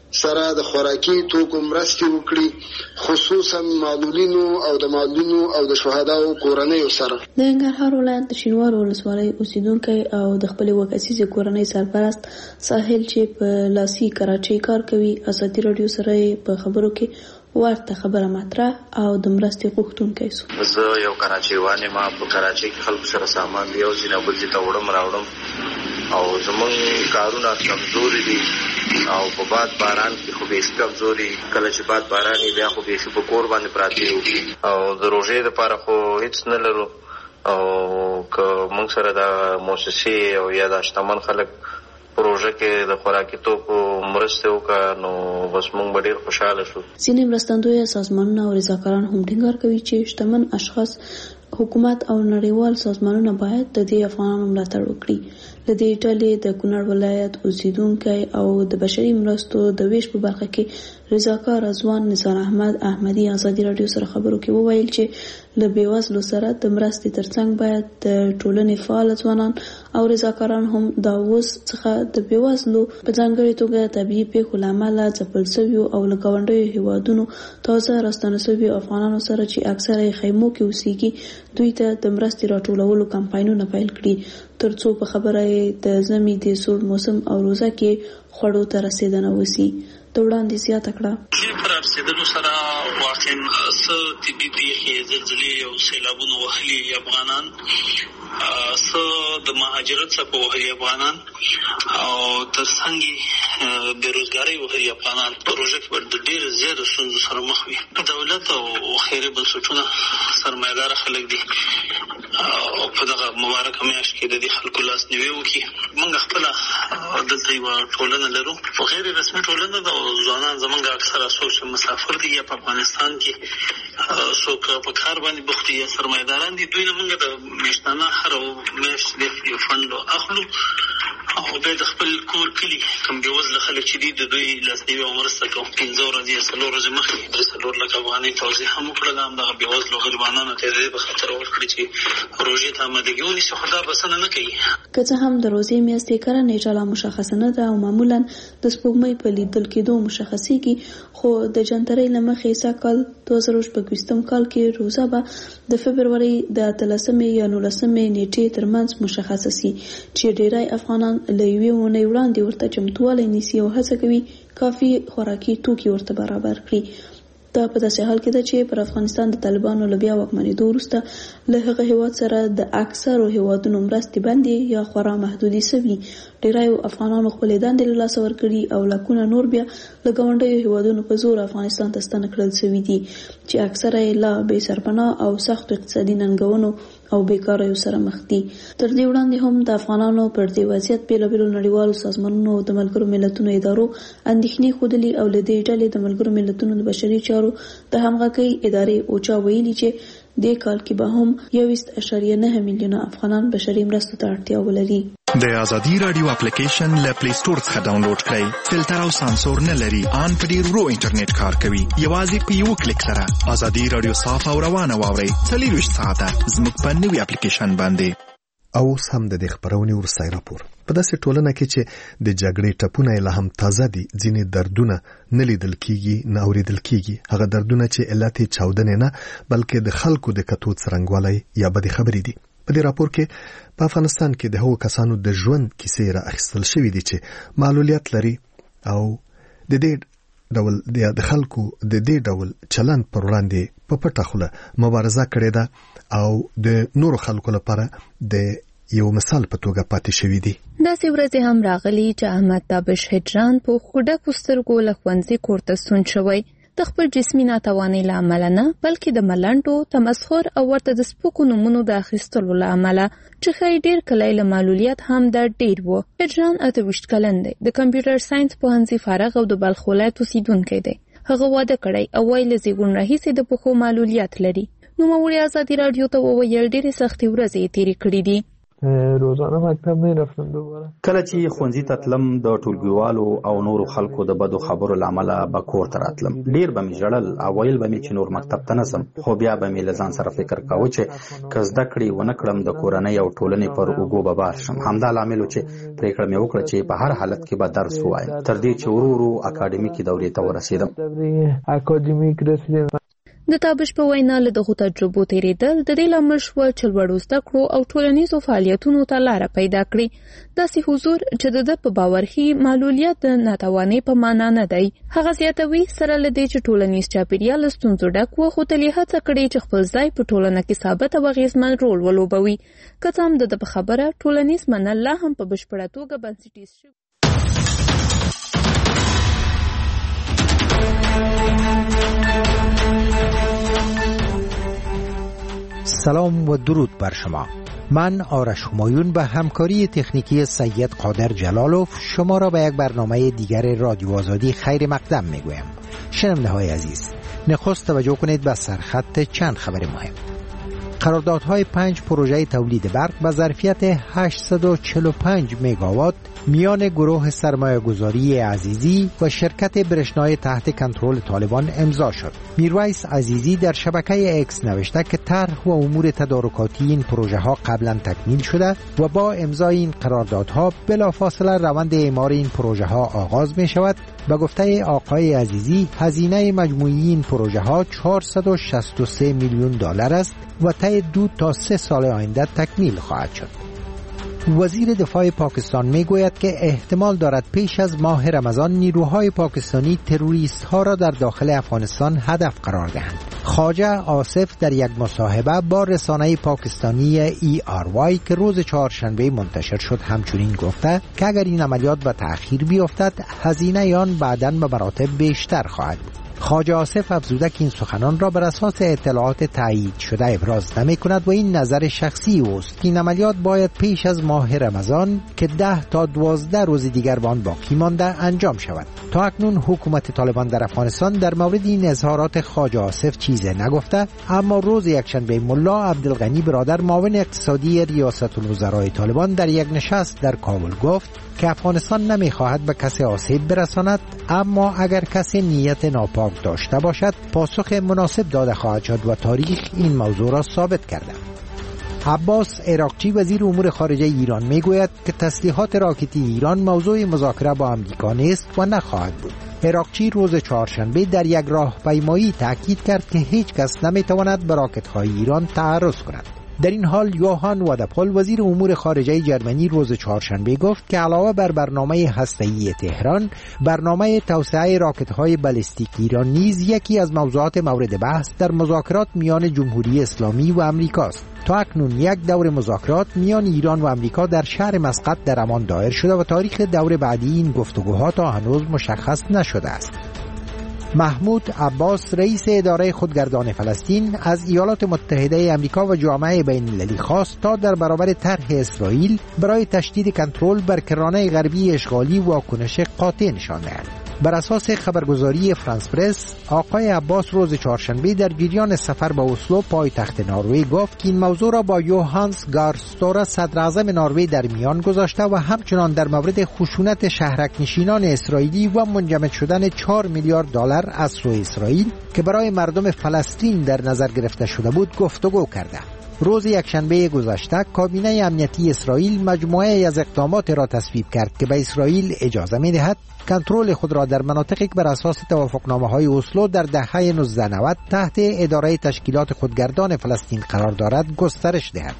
سره د خوراکي توکو مرستې وکړي، خصوصا معلولینو او د معلولینو او د شهداو کورنیو سره. د ننګرهار ولایت د شینوارو ولسوالۍ اوسیدونکی او د خپلې وکاسیزې کورنۍ سرپرست ساحل چې په لاسي کراچۍ کار کوي، ازادي راډیو سره په خبرو کې ورته خبره مطرح او د مرستې غوښتونکی سو. زه یو کراچۍ ما په کراچۍ کې خلکو سره سامان دی او ځینې بل ځای ته وړم راوړم او زمونږ کارونه کمزوري دي او په باد باران کې خو بیخي کمزوري، کله چې باد باران وي بیا خو بیخي په کور باندې پراته یو او د روژې دپاره خو هېڅ نه لرو او که موږ سره د موسسې او یا د شتمن خلک پروژه کې د خوراکي توکو مرسته وکړه نو بس موږ به ډېر خوشحاله شو. ځینې مرستندویه سازمانونه او رضاکاران هم ټینګار کوي چې شتمن اشخاص، حکومت او نړیوال سازمانونه باید د دې افغانانو ملاتړ وکړي. د دې ډلې د کونړ ولایت اوسیدونکی او د بشري مرستو د ویش په برخه کې رضاکار رضوان نثار احمد احمدي ازادي راډیو سره خبرو کې وویل چې له بېوزلو سره د مرستې ترڅنګ باید د ټولنې فعال ځوانان او رضاکاران هم د اوس څخه د بېوزلو په ځانګړې توګه طبیعي پیښو له امله ځپل شویو او له ګاونډیو هیوادونو تازه راستانه شویو افغانانو سره چې اکثره یې خیمو کې اوسېږي دوی ته د مرستې راټولولو کمپاینونه پیل کړي ترڅو په خبره د ژمي د سوړ موسم او روزه کې خوړو ته رسیدنه وسی. د وړاندې زیاته کړه پر رسیدلو سره واقعا څه طبي پیښې، زلزلې او سیلابونه وهلي افغانان، څه د مهاجرت څخه وهلي افغانان او ترڅنګ بیروزګارۍ وهلي افغانان پروژه کې د ډېر زیاتو ستونزو سره مخ وي. دولت او خیري بنسټونه سرمایه‌دار خلک دي او په دغه مبارکه میاشت کې د دې خلکو لاس نیوی وکړي. موږ خپله دلته یوه ټولنه لرو، خو غیر رسمي ټولنه ده او ځوانان زموږ اکثره څوک مسافر دي یا په افغانستان کې څوک په کار باندې بوخت دي یا سرمایه‌داران دي. دوی نه موږ د میاشتانه هره میاشت د یو فنډ اخلو او بیا د خپل کور کلي کوم بېوزله خلک چې دي د دوی لاسنیوي او مرسته کوو. پنځه ورځې یا څلور ورځې مخکې درې څلور لکه افغانۍ توضیح هم وکړله همدغه بېوزلو غریبانانو ته یې د دې په خاطر ورکړي چې روژې ته امادګي ونیسي، خو دا بسنه نه کوي. که څه هم د روژې میاشتې کره نیټه لا مشخصه نه ده او معمولا د سپوږمۍ په لیدل کېدو مشخصېږي، خو د جنترۍ له مخې سږ کال دوه زره شپږویشتم کال کې روژه به د فبرورۍ د اتلسمې یا نولسمې نیټې ترمنځ مشخصه سي چې ډېری افغانان له یوې اونۍ وړاندې ورته چمتووالی نیسي او هڅه کوي کافي خوراکي توکي ورته برابر کړي. دا په داسې حال کې ده چې پر افغانستان د طالبانو له بیا واکمنېدو وروسته له هغه هېواد سره د اکثرو هېوادونو مرستې بندې یا خورا محدودې شوي. ډېریو افغانانو خپلې دندې له لاسه ورکړي او لکونه نور بیا له ګاونډیو هېوادونو په زور افغانستان ته ستنه کړل شوي دي چې اکثره یې لا بې سرپناه او سختو اقتصادي ننګونو او بیکاریو سره مخ دي. تر دې وړاندې هم د افغانانو پر دې وضعیت بېلابېلو نړیوالو سازمانونو او د ملګرو ملتونو ادارو اندېښنې ښودلي او له دې ډلې د ملګرو ملتونو د بشري چارو د همغږۍ ادارې اوچا ویلي چې دې کال کې به هم یویشت اعشاریه نه میلیونه افغانان بشري مرستو ته اړتیا ولري. د ازادي رادیو اپلیکیشن له پلی سٹور څخه ډاونلوډ کړئ. فلټر او سانسور نه لري، ان په ډیر ورو انټرنیټ کار کوي. یوازې په یو کلیک سره ازادي رادیو صاف او روانه واورئ. څلوېښت ساعته زموږ په نوي اپلیکیشن باندې. اوس هم د دې خبرونې ورسای راپور په داسې ټولنه کې چې د جګړې ټپونه لا هم تازه دي، ځینې دردونه نه لیدل کیږي نه اوریدل کیږي. هغه دردونه چې علت یې چاودنې نه بلکې د خلکو د کتو څرنګوالی یا بدې خبرې دي. په دې راپور کې په افغانستان کې د هغو کسانو د ژوند کیسې را اخیستل شوي دي چې معلولیت لري او د دې ډول د خلکو د دې ډول چلند پر وړاندې په پټه خوله مبارزه کړې ده او د نورو خلکو لپاره د یو مثال په توګه پاتې شوی دی. داسې ورځې هم راغلي چې احمد تابش هجران په خوډکو سترګو له ښوونځي کور ته ستون شوی. د خپل جسمي ناتوانۍ له امله نه بلکې د ملنډو، تمسخر او ورته د سپکو نومونو د اخیستلو له امله چې ښایي ډېر کلی له معلولیت هم دا ډېر و. هجران اته ویشت کلن دی، د کمپیوټر ساینس پوهنځي فارغ او د بلخ ولایت اوسیدونکی دی. هغه واده کړی او وایي له زیږون راهیسې د پښو معلولیت لري. نوموړي ازادي راډیو ته وویل ډېرې سختې ورځې یې تېرې کړې دي. روزانه مکتب نه رفتم دوباره. کله چې ښوونځي ته تلم د ټولګیوالو او نورو خلکو د بدو خبرو لامل به کور ته راتلم. ډیر به مې ژړل او ویل به مې چې نور مکتب ته نسم، خو بیا به مې له ځان سره فکر کاوه چې که زده کړې ونه کړم د کورنۍ او ټولنې پر اوږو به بار شم. همدا لامل و چې پرېکړه مې وکړه چې په هر حالت کې به درس ووایم، تر دې چې ورو ورو اکاډمیکي دورې ته ورسېدم. اکاډمیک رسیدم. د تابش په وینا له دغو تجربو تیریدل د دې لامل شو چې لوړو زده کړو او ټولنیزو فعالیتونو ته لاره پیدا کړي. داسې حضور چې د ده په باور ښیي معلولیت د ناتوانۍ په معنا نه دی. هغه زیاتوي سره له دې چې ټولنیز چاپیریال له ستونزو ډک و، خو تل یې هڅه کړې چې خپل ځای په ټولنه کې ثابت او اغېزمن رول ولوبوي. که څه هم د ده په خبره ټولنیز منل لا هم په بشپړه توګه بنسټیز شوي. سلام و درود بر شما. من آرش همایون به همکاری تکنیکی سید قادر جلالوف شما را به یک برنامه دیگر رادیو آزادی خیر مقدم میگویم. شنونده های عزیز، نخست توجه کنید به سرخط چند خبر مهم. قراردادهای پنج پروژه تولید برق با ظرفیت هشتصد و چهل و پنج مگاوات میان گروه سرمایه‌گذاری عزیزی و شرکت برشنای تحت کنترل طالبان امضا شد. میرویس عزیزی در شبکه اکس نوشته که طرح و امور تدارکاتی این پروژه ها قبلا تکمیل شده و با امضای این قراردادها بلافاصله روند اعمار این پروژه ها آغاز می شود. به گفته آقای عزیزی هزینه مجموعی این پروژه ها چهارصد و شصت و سه میلیون دلار است و طی دو تا سه سال آینده تکمیل خواهد شد. وزیر دفاع پاکستان می گوید که احتمال دارد پیش از ماه رمضان نیروهای پاکستانی تروریست ها را در داخل افغانستان هدف قرار دهند. خواجه آصف در یک مصاحبه با رسانه پاکستانی ای آر وای که روز چهارشنبه منتشر شد همچنین گفته که اگر این عملیات به تأخیر بیفتد هزینه آن بعداً به مراتب بیشتر خواهد بود. خواجه آصف افزوده که این سخنان را بر اساس اطلاعات تایید شده ابراز نمی کند و این نظر شخصی اوست که این عملیات باید پیش از ماه رمضان که ده تا دوازده روز دیگر به آن باقی مانده انجام شود. تا اکنون حکومت طالبان در افغانستان در مورد این اظهارات خواجه آصف چیزی نگفته، اما روز یکشنبه ملا عبدالغنی برادر معاون اقتصادی ریاست الوزرای طالبان در یک نشست در کابل گفت که افغانستان نمیخواهد به کسی آسیب برساند، اما اگر کسی نیت ناپاک داشته باشد پاسخ مناسب داده خواهد شد و تاریخ این موضوع را ثابت کرده. عباس عراقچی وزیر امور خارجه ایران میگوید که تسلیحات راکتی ایران موضوع مذاکره با آمریکا نیست و نخواهد بود. عراقچی روز چهارشنبه در یک راهپیمایی تاکید کرد که هیچ کس نمیتواند به راکت‌های ایران تعرض کند. در این حال یوهان وادپول وزیر امور خارجه جرمنی روز چهارشنبه گفت که علاوه بر برنامه هسته‌ای تهران، برنامه توسعه راکت‌های بالستیک ایران نیز یکی از موضوعات مورد بحث در مذاکرات میان جمهوری اسلامی و امریکاست. تا اکنون یک دور مذاکرات میان ایران و امریکا در شهر مسقط در عمان دایر شده و تاریخ دور بعدی این گفتگوها تا هنوز مشخص نشده است. محمود عباس رئیس اداره خودگردان فلسطین از ایالات متحده آمریکا و جامعه بین‌المللی خواست تا در برابر طرح اسرائیل برای تشدید کنترل بر کرانه غربی اشغالی واکنش قاطع نشان دهد. بر اساس خبرگزاری فرانس پرس، آقای عباس روز چهارشنبه در جریان سفر به اسلو پایتخت نروژ گفت که این موضوع را با یوهانس گارستورا صدر اعظم نروژ در میان گذاشته و همچنان در مورد خشونت شهرک نشینان اسرائیلی و منجمد شدن چهار میلیارد دلار از سوی اسرائیل که برای مردم فلسطین در نظر گرفته شده بود گفتگو کرده. روز یکشنبه گذشته کابینه امنیتی اسرائیل مجموعه از اقدامات را تصویب کرد که به اسرائیل اجازه می‌دهد کنترل خود را در مناطقی که بر اساس توافقنامه‌های اسلو در دهه نوزده نود تحت اداره تشکیلات خودگردان فلسطین قرار دارد گسترش دهد.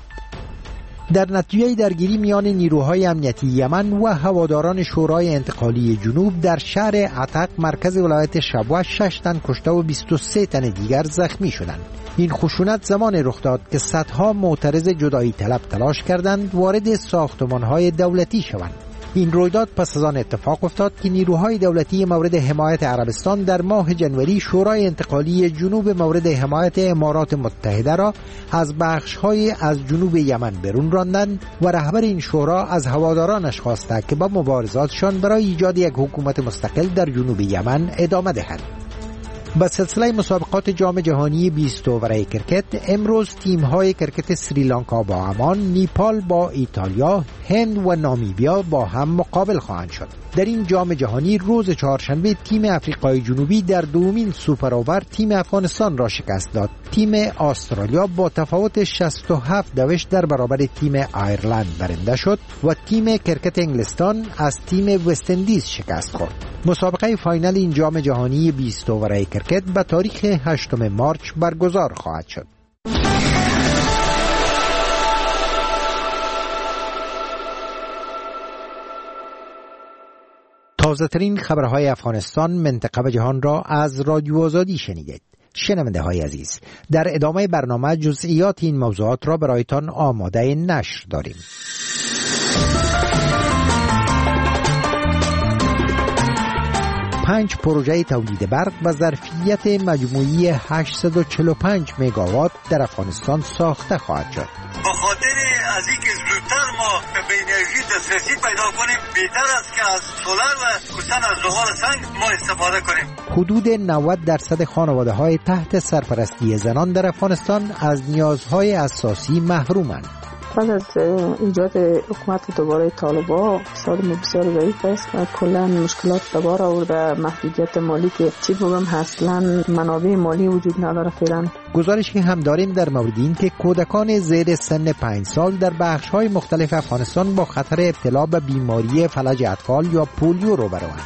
در نتیجه درگیری میان نیروهای امنیتی یمن و هواداران شورای انتقالی جنوب در شهر عتق مرکز ولایت شبوه شش تن کشته و بیست و سه تن دیگر زخمی شدند. این خشونت زمان رخ داد که صدها معترض جدایی طلب تلاش کردند وارد ساختمان‌های دولتی شوند. این رویداد پس از آن اتفاق افتاد که نیروهای دولتی مورد حمایت عربستان در ماه جنوری شورای انتقالی جنوب مورد حمایت امارات متحده را از بخش‌های از جنوب یمن برون راندند و رهبر این شورا از هوادارانش خواسته که با مبارزاتشان برای ایجاد یک حکومت مستقل در جنوب یمن ادامه دهند. با سلسله مسابقات جام جهانی بیست اوور کرکت امروز تیم‌های کرکت سریلانکا با عمان، نیپال با ایتالیا، هند و نامیبیا با هم مقابل خواهند شد. در این جام جهانی روز چهارشنبه تیم آفریقای جنوبی در دومین سوپر اوور تیم افغانستان را شکست داد. تیم استرالیا با تفاوت شصت و هفت دوشت در برابر تیم آیرلند برنده شد و تیم کرکت انگلستان از تیم وست اندیز شکست خورد. مسابقه فاینال این جام جهانی بیست اوور کرکت به تاریخ هشتم مارچ برگزار خواهد شد. تازه ترین خبرهای افغانستان، منطقه و جهان را از رادیو آزادی شنیدید. شنونده های عزیز، در ادامه برنامه جزئیات این موضوعات را برایتان آماده نشر داریم. پنج پروژه تولید برق و ظرفیت مجموعی هشتصد و چهل و پنج مگاوات در افغانستان ساخته خواهد شد. به خاطر از اینکه زودتر ما به انرژی دسترسی پیدا کنیم، بهتر است که از سولر و خصوصا از زغال سنگ ما استفاده کنیم. حدود نود درصد خانواده های تحت سرپرستی زنان در افغانستان از نیازهای اساسی محرومند. بعد از ایجاد حکومت دوباره طالبان اقتصاد ما بسیار ضعیف است و کلا مشکلات دوباره آورده، محدودیت مالی که چی بگم اصلا منابع مالی وجود نداره فعلا. گزارشی هم داریم در مورد این که کودکان زیر سن پنج سال در بخش‌های مختلف افغانستان با خطر ابتلا به بیماری فلج اطفال یا پولیو روبروند.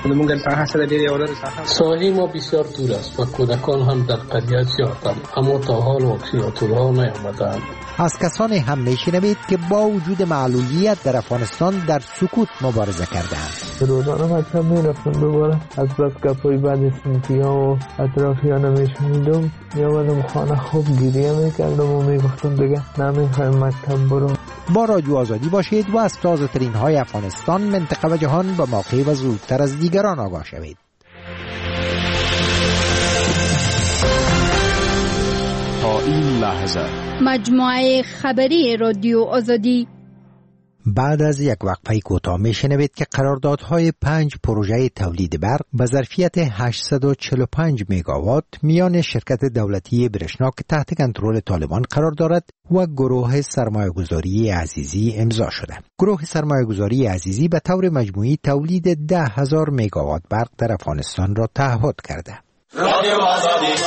ساحه ما بسیار دور است و کودکان هم در قریه زیادند، اما تا حال واکسیناتورها نیامده‌اند. از کسانی هم میشنوید که با وجود معلولیت در افغانستان در سکوت مبارزه کردند. روزانه مکتب میرفتم، دوباره از بس گپای بعد سنفیا و اطرافیانم میشنیدم، میامدم خانه خوب گریه میکردم و میگفتم دیگه نمیخوایم مکتب برم. با رادیو آزادی باشید و از تازه ترین های افغانستان، منطقه و جهان با موقع و زودتر از دیگران آگاه شوید. تا این لحظه مجموعه خبری رادیو آزادی. بعد از یک وقفه کوتاه میشنوید که قراردادهای پنج پروژه تولید برق به ظرفیت هشتصد و چهل و پنج مگاوات میان شرکت دولتی برشنا که تحت کنترل طالبان قرار دارد و گروه سرمایه‌گذاری عزیزی امضا شده. گروه سرمایه‌گذاری عزیزی به طور مجموعی تولید ده هزار مگاوات برق در افغانستان را تعهد کرده. رادیو آزادی.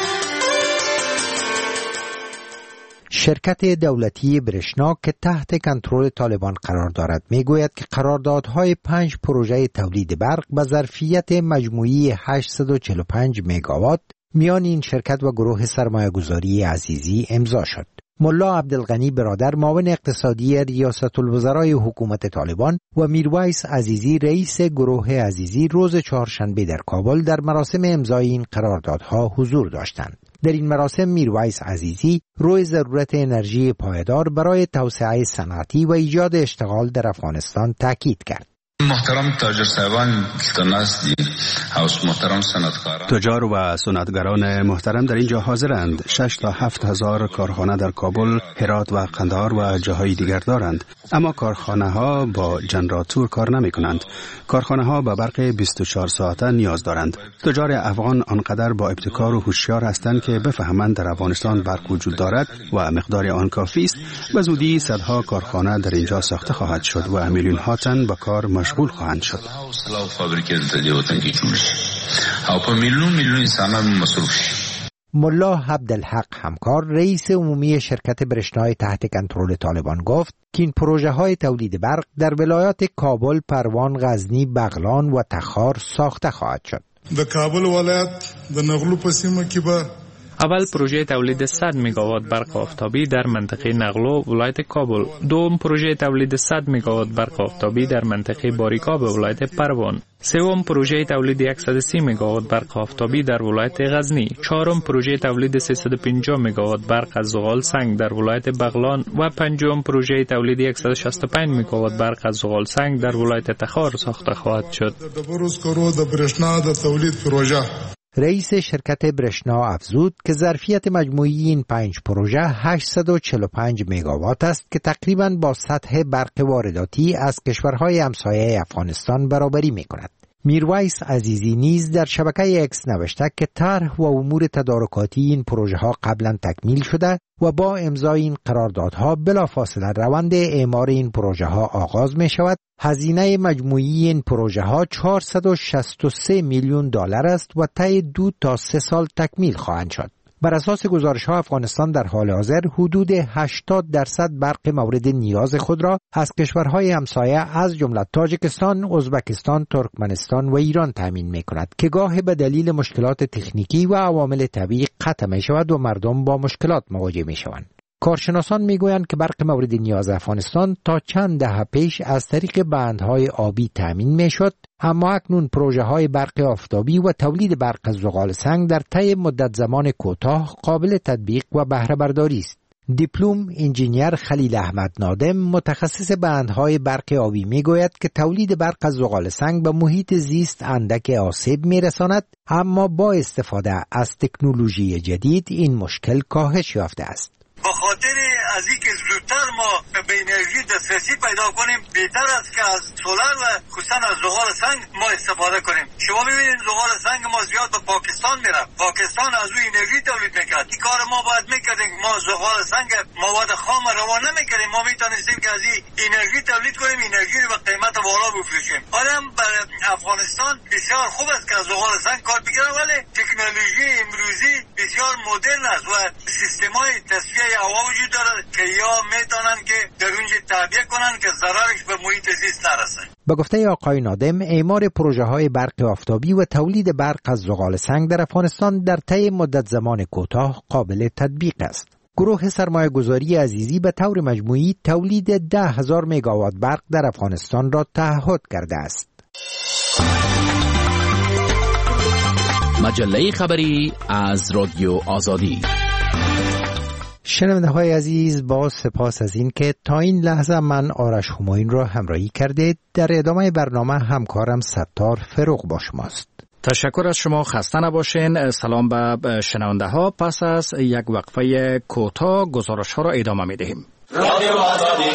شرکت دولتی برشنا که تحت کنترل طالبان قرار دارد میگوید که قراردادهای پنج پروژه تولید برق به ظرفیت مجموعی هشتصد و چهل و پنج مگاوات میان این شرکت و گروه سرمایه‌گذاری عزیزی امضا شد. ملا عبدالغنی برادر، معاون اقتصادی ریاست الوزرای حکومت طالبان، و میرویس عزیزی، رئیس گروه عزیزی، روز چهارشنبه در کابل در مراسم امضای این قراردادها حضور داشتند. در این مراسم میرویس عزیزی روی ضرورت انرژی پایدار برای توسعه صنعتی و ایجاد اشتغال در افغانستان تاکید کرد. محترم تاجر صاحبان کلتناستی هاوس محترم صنعتکاران تجار و صنعتگران محترم در اینجا حاضرند. شش تا هفت هزار کارخانه در کابل، هرات و قندهار و جاهای دیگر دارند، اما کارخانه ها با جنراتور کار نمی کنند. کارخانه ها به برق بیست و چهار ساعته نیاز دارند. تجار افغان آنقدر با ابتکار و هوشیار هستند که بفهمند در افغانستان برق وجود دارد و مقدار آن کافی است. به زودی صدها کارخانه در اینجا ساخته خواهد شد و میلیون ها تن به کار مشغول خواهند شد. ملا عبدالحق همکار، رئیس عمومی شرکت برشنای تحت کنترل طالبان، گفت که این پروژه های تولید برق در ولایات کابل، پروان، غزنی، بغلان و تخار ساخته خواهد شد. در کابل ولایت در نغلو په سیمه کې به اول پروژه تولید صد مگاوات برق آفتابی در منطقه نغلو ولایت کابل، دوم پروژه تولید صد مگاوات برق آفتابی در منطقه باریکاب ولایت پروان، سوم پروژه تولید صد و سی مگاوات برق آفتابی در ولایت غزنی، چهارم پروژه تولید سیصد و پنجاه مگاوات برق از زغال سنگ در ولایت بغلان و پنجم پروژه تولید صد و شصت و پنج مگاوات برق از زغال سنگ در ولایت تخار ساخته خواهد شد. رئیس شرکت برشنا افزود که ظرفیت مجموعی این پنج پروژه هشتصد و چهل و پنج مگاوات است که تقریباً با سطح برق وارداتی از کشورهای همسایه افغانستان برابری می کند. میرویس عزیزی نیز در شبکه اکس نوشته که طرح و امور تدارکاتی این پروژه ها قبلا تکمیل شده و با امضای این قراردادها بلافاصله روند اعمار این پروژه ها آغاز می شود. هزینه مجموعی این پروژه ها چهارصد و شصت و سه میلیون دلار است و طی دو تا سه سال تکمیل خواهند شد. بر اساس گزارش ها افغانستان در حال حاضر حدود هشتاد درصد برق مورد نیاز خود را از کشورهای همسایه از جمله تاجیکستان، ازبکستان، ترکمنستان و ایران تامین می کند که گاه به دلیل مشکلات تکنیکی و عوامل طبیعی قطع می شود و مردم با مشکلات مواجه می شوند. کارشناسان میگویند که برق مورد نیاز افغانستان تا چند دهه پیش از طریق بندهای آبی تامین میشد، اما اکنون پروژه های برق آفتابی و تولید برق از زغال سنگ در طی مدت زمان کوتاه قابل تطبیق و بهره برداری است. دیپلم انجینیر خلیل احمد نادم متخصص بندهای برق آبی میگوید که تولید برق از زغال سنگ به محیط زیست اندک آسیب میرساند، اما با استفاده از تکنولوژی جدید این مشکل کاهش یافته است. به خاطر از اینکه زودتر ما به انرژی دسترسی پیدا کنیم بهتر است که از سولر و خصوصا از زغال سنگ ما استفاده کنیم. شما ببینید زغال سنگ ما زیاد به پاکستان میره، پاکستان از اون انرژی تولید میکرد. این کار ما باید میکردیم، ما زغال سنگ مواد خام روانه میکردیم، ما میتونستیم که از این انرژی تولید کنیم، انرژی رو به قیمت بالا بفروشیم. حالا هم برای افغانستان بسیار خوب است که از زغال سنگ کار بگیره، ولی تکنولوژی امروزی بسیار مدرن است و سیستم‌های تصفیه هوا وجود داره که یا میتونن که در اونجا تعبیه کنن که ضررش به محیط زیست نرسه. به گفته آقای نادم، اعمار پروژه های برق آفتابی و تولید برق از زغال سنگ در افغانستان در طی مدت زمان کوتاه قابل تطبیق است. گروه سرمایه گذاری عزیزی به طور مجموعی تولید ده هزار مگاوات برق در افغانستان را تعهد کرده است. مجله خبری از رادیو آزادی. شنونده های عزیز، با سپاس از این که تا این لحظه من آرش همایون را همراهی کرده. در ادامه برنامه همکارم ستار فروغ با شماست. تشکر از شما، خسته نباشین. سلام به شنونده ها. پس از یک وقفه کوتاه گزارش ها را ادامه می دهیم. رادیو آزادی.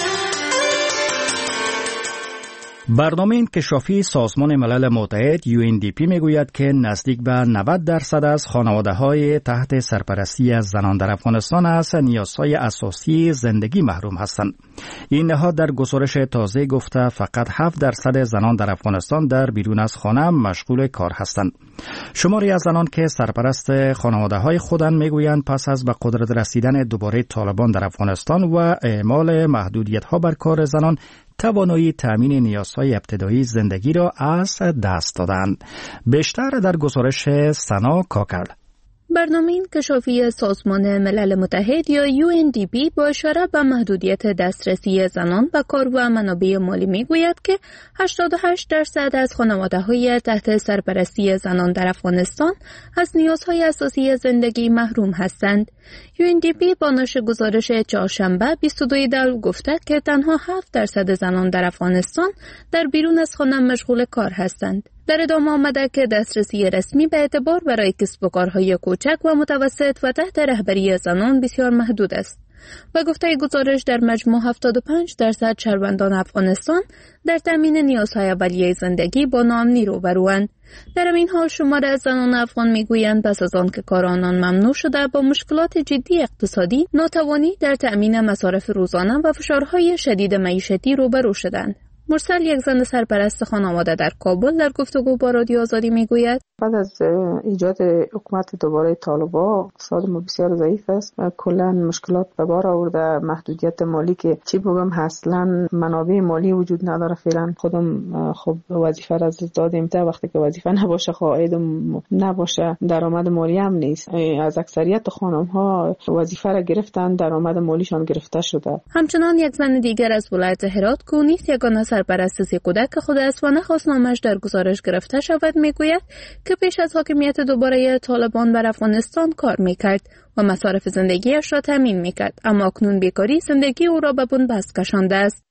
برنامه انکشافی سازمان ملل متحد یو ان دی پی میگوید که نزدیک به نود درصد از خانواده‌های تحت سرپرستی از زنان در افغانستان از نیازهای اساسی زندگی محروم هستند. این نهاد در گزارش تازه گفته فقط هفت درصد زنان در افغانستان در بیرون از خانه مشغول کار هستند. شماری از زنان که سرپرست خانواده‌های خودند میگویند پس از به قدرت رسیدن دوباره طالبان در افغانستان و اعمال محدودیت‌ها بر کار زنان توانایی تامین نیازهای ابتدایی زندگی را از دست دادند. بیشتر در گزارش سنا کاکر. برنامه انکشافی سازمان ملل متحد یا یو ان دی پی با اشاره به محدودیت دسترسی زنان به کار و منابع مالی میگوید که هشتاد و هشت درصد از خانواده‌های تحت سرپرستی زنان در افغانستان از نیازهای اساسی زندگی محروم هستند. یو ان دی پی با نشر گزارش چهارشنبه بیست و دو ایدل گفته که تنها هفت درصد زنان در افغانستان در بیرون از خانه مشغول کار هستند. در ادامه آمده که دسترسی رسمی به اعتبار برای کسب و کارهای کوچک و متوسط و تحت رهبری زنان بسیار محدود است. و گفته گزارش در مجموع هفتاد و پنج درصد شهروندان افغانستان در تامین نیازهای اولیه زندگی با ناامنی روبروند. در این حال شمار از زنان افغان میگویند پس از آن که کار آنان ممنوع شده با مشکلات جدی اقتصادی، ناتوانی در تامین مصارف روزانه و فشارهای شدید معیشتی روبرو شدند. مرسل، یک زن سرپرست خانواده در کابل، در گفتگو با رادیو آزادی میگوید بعد از ایجاد حکومت دوباره طالبان اقتصاد ما بسیار ضعیف است و کلا مشکلات به بار آورده. محدودیت مالی که چی بگم اصلا منابع مالی وجود نداره. فعلا خودم خب وظیفه را از دادیم تا وقتی که وظیفه نباشه، عاید نباشه، درآمد مالی هم نیست. از اکثریت خانم ها وظیفه را گرفتن، درآمد مالیشان گرفته شده. همچنان یک زن دیگر از ولایت هرات که نیست یگانه سرپرست سه کودک خود است و نخواست نامش در گزارش گرفته شود میگوید که پیش از حاکمیت دوباره طالبان بر افغانستان کار میکرد و مصارف زندگیش را تامین میکرد، اما اکنون بیکاری زندگی او را به بنبست کشانده است.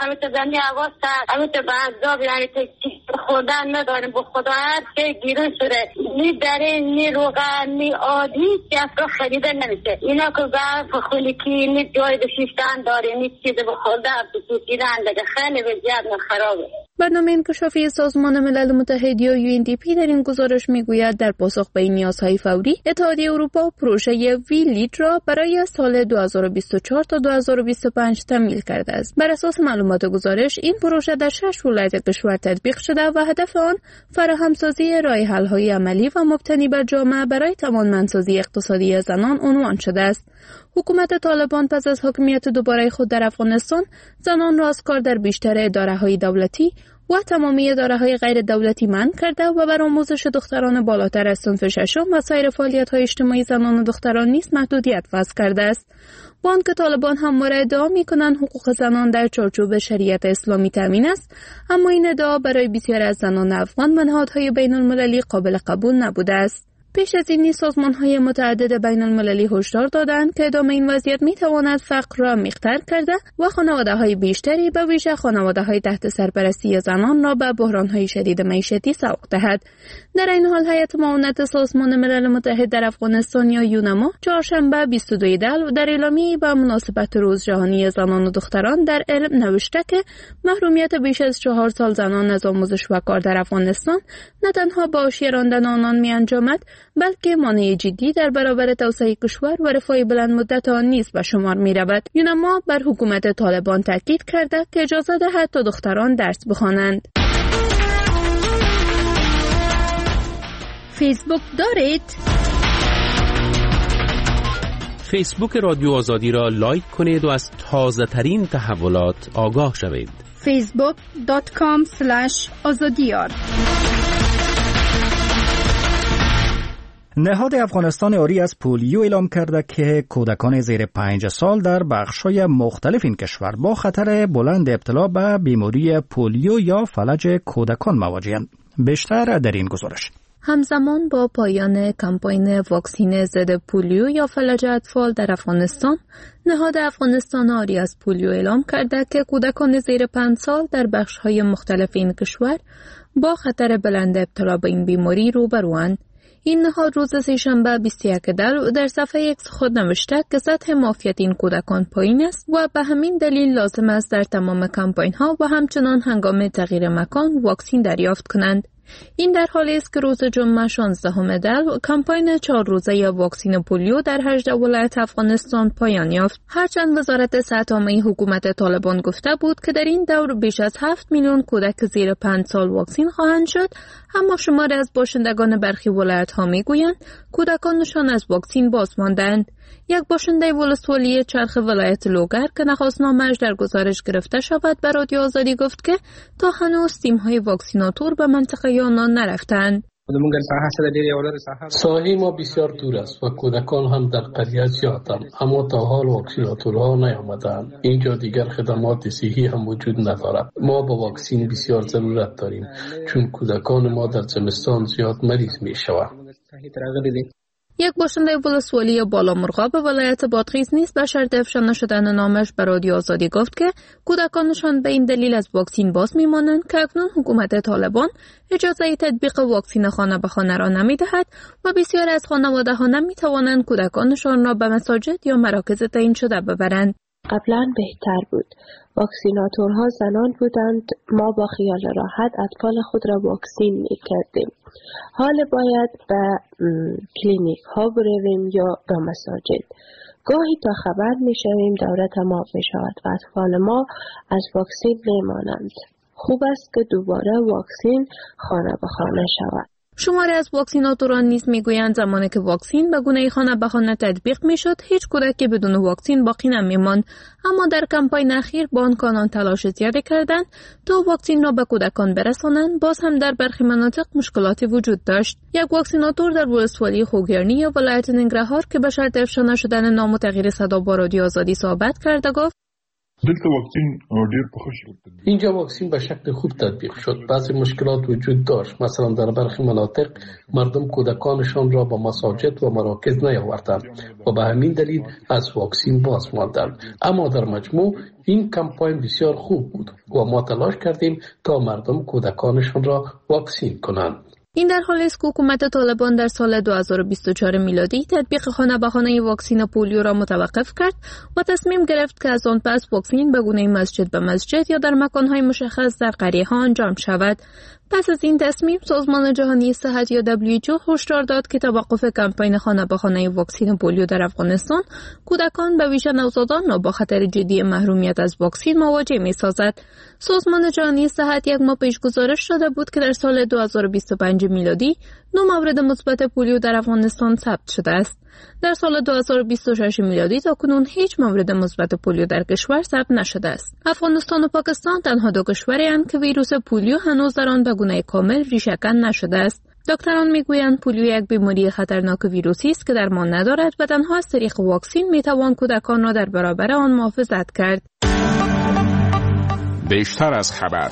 خوردن نداریم، به خدا که گیرون شده، نی داره نی روغن نی آدی که افرا خریده نمیشه. اینا که برف خونیکی نی جای بشیشتن داره نی چیز به خورده بسیدن لگه خیلی وضعیت خرابه. برنامه انکشافی سازمان ملل متحد یا یو ان دی پی در این گزارش میگوید در پاسخ به این نیازهای فوری اتحادیه اروپا پروژه وی لید را برای سال دو هزار و بیست و چهار تا دو هزار و بیست و پنج تمویل کرده است. بر اساس معلومات گزارش این پروژه در شش ولایت کشور تطبیق شده و هدف آن فراهمسازی راه‌حل‌های عملی و مبتنی بر جامعه برای توانمندسازی اقتصادی زنان عنوان شده است. حکومت طالبان پس از حاکمیت دوباره خود در افغانستان زنان را از کار در بیشتر اداره‌های دولتی و تمامی اداره‌های غیر دولتی منع کرده و بر آموزش دختران بالاتر از صنف ششم و سایر فعالیت‌های اجتماعی زنان و دختران نیز محدودیت وضع کرده است. با آنکه طالبان همواره ادعا می‌کنند حقوق زنان در چارچوب شریعت اسلامی تامین است، اما این ادعا برای بسیاری از زنان افغان و نهادهای بین‌المللی قابل قبول نبوده است. پیش از این نیز سازمان‌های متعدد بین‌المللی هشدار دادند که ادامه این وضعیت می‌تواند فقر را عمیق‌تر کرده و خانواده‌های بیشتری به ویژه خانواده‌های تحت سرپرستی زنان را به بحران‌های شدید معیشتی سوق دهد. در این حال هیئت معاونت سازمان ملل متحد در افغانستان یا یونما چهارشنبه بیست و دو دی در اعلامیه‌ای به مناسبت روز جهانی زنان و دختران در علم نوشته که محرومیت بیش از چهار سال زنان از آموزش و کار در افغانستان نه تنها با حاشیه راندن آنان می‌انجامد، بلکه مانع جدی در برابر توسعه کشور و رفاه بلند مدت آن نیز به شمار می رود. یونما بر حکومت طالبان تاکید کرده که اجازه دهد تا دختران درس بخوانند. فیسبوک دارید؟ فیسبوک رادیو آزادی را لایک کنید و از تازه ترین تحولات آگاه شوید. فیسبوک دات کام اسلش آزادیار. نهاد افغانستان عاری از پولیو اعلام کرده که کودکان زیر پنج سال در بخش‌های مختلف این کشور با خطر بلند ابتلا به بیماری پولیو یا فلج کودکان مواجه‌اند. بیشتر در این گزارش. همزمان با پایان کمپاین واکسین ضد پولیو یا فلج اطفال در افغانستان، نهاد افغانستان عاری از پولیو اعلام کرده که کودکان زیر پنج سال در بخش‌های مختلف این کشور با خطر بلند ابتلا به این بیماری روبروند. این نهاد روز سه‌شنبه بیست و یک دی در صفحه ایکس خود نوشته که سطح معافیت این کودکان پایین است و به همین دلیل لازم است در تمام کمپاین ها و همچنان هنگام تغییر مکان واکسین دریافت کنند. این در حالی است که روز جمعه شانزدهم دی کمپاین چهار روزه یا واکسین پولیو در هجده ولایت افغانستان پایان یافت. هرچند وزارت صحت عامه حکومت طالبان گفته بود که در این دور بیش از هفت میلیون کودک زیر پنج سال واکسین خواهند شد، اما شماری از باشندگان برخی ولایت ها میگویند کودکانشان از واکسین باز ماندند. یک باشنده ولسوالی چرخ ولایت لوگر که نخواستنامه‌اش در گزارش گرفته شود به رادیو آزادی گفت که تا هنوز تیم‌های واکسیناتور به منطقه آنان نرفتند. ساحه ما بسیار دور است و کودکان هم در قریه زیادند، اما تا حال واکسیناتورها نیامدند. اینجا دیگر خدمات صحی هم وجود ندارد. ما با واکسین بسیار ضرورت داریم چون کودکان ما در زمستان زیاد مریض می شوند. یک باشنده ولسوالی بالا مرغاب ولایت بادغیس نیز به شرط افشا نشدن نامش به رادیو آزادی گفت که کودکانشان به این دلیل از واکسین باز میمانند که اکنون حکومت طالبان اجازه تطبیق واکسین خانه به خانه را نمیدهد و بسیار از خانواده‌ها نمیتوانند کودکانشان را به مساجد یا مراکز تعیین شده ببرند. قبلا بهتر بود. واکسیناتورها زنان بودند، ما با خیال راحت اطفال خود را واکسین می کردیم. حال باید به کلینیک ها برویم یا به مساجد. گاهی تا خبر می شویم دوره تمام می شود و اطفال ما از واکسین می مانند. خوب است که دوباره واکسین خانه به خانه شود. شماری از واکسیناتوران نیز میگویند زمانی که واکسین به گونه خانه به خانه تطبیق میشد هیچ کودکی بدون واکسین باقی نمیماند، اما در کمپاین اخیر با آنان تلاش زیادی کردند تا واکسین را به کودکان برسانند، باز هم در برخی مناطق مشکلاتی وجود داشت. یک واکسیناتور در ولسوالی خوگرنی یا ولایت ننگرهار که به شرط افشا نشدن نام و تغییر صدا با رادیو آزادی صحبت کرده گفت دلته واکسین ډیر په خوشی اینجا واکسین به شکل خوب تطبیق شد. بعضی مشکلات وجود داشت، مثلا در برخی مناطق مردم کودکانشان را به مساجد و مراکز نیاوردند و به همین دلیل از واکسین باز ماندند. اما در مجموع این کمپاین بسیار خوب بود و ما تلاش کردیم تا مردم کودکانشان را واکسین کنند. این در حالی است که حکومت طالبان در سال دو هزار و بیست و چهار میلادی تطبیق خانه به خانه واکسن پولیو را متوقف کرد و تصمیم گرفت که از آن پس واکسن به گونه مسجد به مسجد یا در مکان‌های مشخص در قریه‌ها انجام شود. پس از این تصمیم سازمان جهانی صحت یا دبلیو اچ او هشدار داد که توقف کمپین خانه به خانه واکسن پولیو در افغانستان کودکان به ویژه نوزادان را با خطر جدی محرومیت از واکسن مواجه می‌سازد. سازمان جهانی صحت یک ماه پیش گزارش داده بود که در سال دو هزار و بیست و پنج میلادی نه مورد مثبت پولیو در افغانستان ثبت شده است. در سال دو هزار و بیست و شش میلادی تاکنون هیچ مورد مثبت پولیو در کشور ثبت نشده است. افغانستان و پاکستان تنها دو کشوری هستند که ویروس پولیو هنوز در آن به گونه کامل ریشه‌کن نشده است. دکتران میگویند پولیو یک بیماری خطرناک ویروسی است که درمان ندارد و تنها از طریق واکسن میتوان کودکان را در برابر آن محافظت کرد. بیشتر از خبر.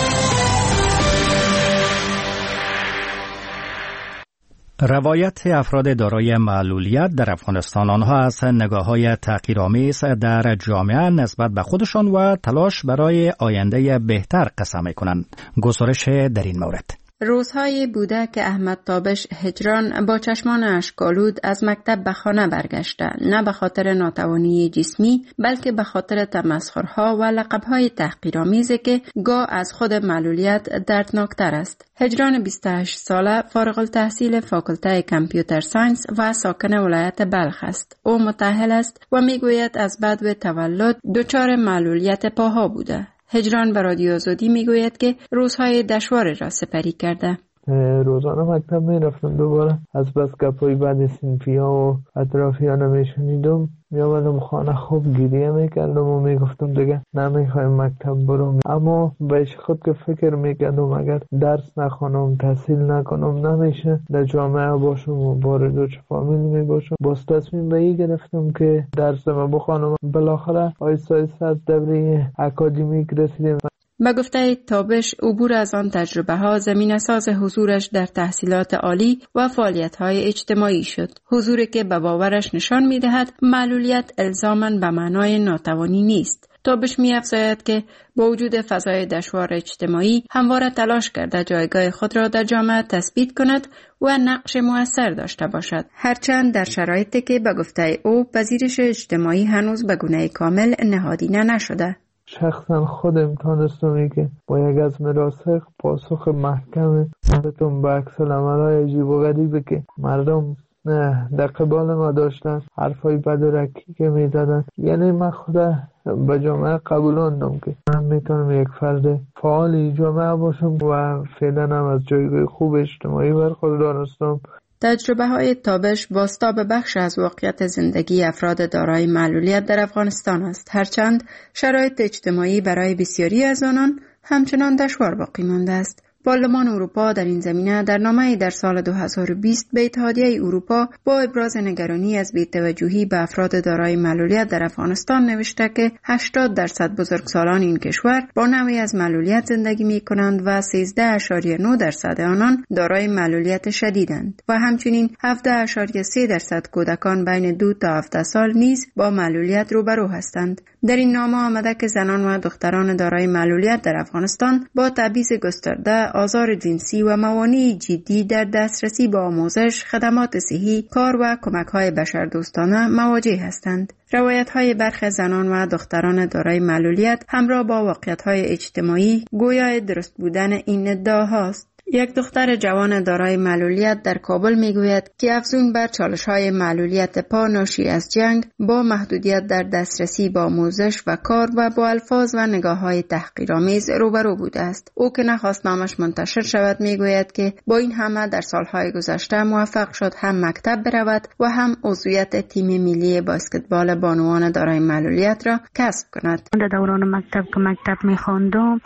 روایت افراد دارای معلولیت در افغانستان، آنها از نگاه‌های تحقیرآمیز در جامعه نسبت به خودشان و تلاش برای آینده بهتر قسم می‌کنند. گزارش در این مورد. روزهایی بوده که احمد تابش هجران با چشمان اشک‌آلود از مکتب به خانه برگشته، نه به خاطر ناتوانی جسمی بلکه به خاطر تمسخرها و لقب‌های تحقیرآمیزی که گاه از خود معلولیت دردناکتر است. هجران بیست و هشت ساله فارغ التحصیل فاکولته کامپیوتر ساینس و ساکن ولایت بلخ است. او متأهل است و میگوید از بدو تولد دچار معلولیت پاها بوده. هجران به رادیو آزادی میگوید که روزهای دشوار را سپری کرده. روزانه مکتب میرفتم، دوباره از بس گپای بعد صنفی ها و اطرافیانم میشنیدم، میامدم خانه خوب گریه میکردم و میگفتم دیگه نمیخوایم مکتب برم. اما بیش خود که فکر میکردم اگر درس نخوانم، تحصیل نکنم، نمیشه در جامعه باشم و وارد چه فامیل میباشم. باز تصمیم به این گرفتم که درسم بخوانم. بالاخره آیسته آیسته از دوره اکادمیک رسیدیم. به گفته تابش، عبور از آن تجربه ها زمینه ساز حضورش در تحصیلات عالی و فعالیت های اجتماعی شد. حضوری که به باورش نشان می دهد معلولیت الزاماً به معنای ناتوانی نیست. تابش می افزاید که با وجود فضای دشوار اجتماعی همواره تلاش کرده جایگاه خود را در جامعه تثبیت کند و نقش مؤثر داشته باشد. هرچند در شرایطی که به گفته او پذیرش اجتماعی هنوز به گونه کامل نهادینه نشده. شخصا خودم تانستم که با یک از مراسخ پاسخ محکم بتون به عکس العمل‌های عجیب و غریبی که مردم در قبال ما داشتن، حرفای بد و رکی که میزدن، یعنی من خدا به جامعه قبولاندم که من میتونم یک فرد فعالی جامعه باشم و فعلا هم از جایگاه خوب اجتماعی برخوردار هستم. تجربه های تابش بازتاب بخش از واقعیت زندگی افراد دارای معلولیت در افغانستان است، هرچند شرایط اجتماعی برای بسیاری از آنان همچنان دشوار باقی مانده است. پارلمان اروپا در این زمینه در نامه‌ای در سال دو هزار و بیست به اتحادیه اروپا با ابراز نگرانی از بی‌توجهی به افراد دارای معلولیت در افغانستان نوشته که هشتاد درصد بزرگسالان این کشور با نوعی از معلولیت زندگی می‌کنند و سیزده اشاریه نه درصد آنان دارای معلولیت شدیدند و همچنین هفده اشاریه سه درصد کودکان بین دو تا هفده سال نیز با معلولیت روبرو هستند. در این نامه آمده که زنان و دختران دارای معلولیت در افغانستان با تبعیض گسترده، آزار جنسی و موانع جدی در دسترسی به آموزش، خدمات صحی، کار و کمک‌های بشردوستانه مواجه هستند. روایت‌های برخی زنان و دختران دارای معلولیت همراه با واقعیت‌های اجتماعی گویای درست بودن این ادعاهاست. یک دختر جوان دارای معلولیت در کابل میگوید که افزون بر چالش‌های معلولیت پا ناشی از جنگ با محدودیت در دسترسی با آموزش و کار و با الفاظ و نگاه‌های تحقیرآمیز روبرو بوده است. او که نخواست نامش منتشر شود میگوید که با این همه در سالهای گذشته موفق شد هم مکتب برود و هم عضویت تیم ملی بسکتبال بانوان دارای معلولیت را کسب کند. در دوران مکتب که مکتب می‌خواندم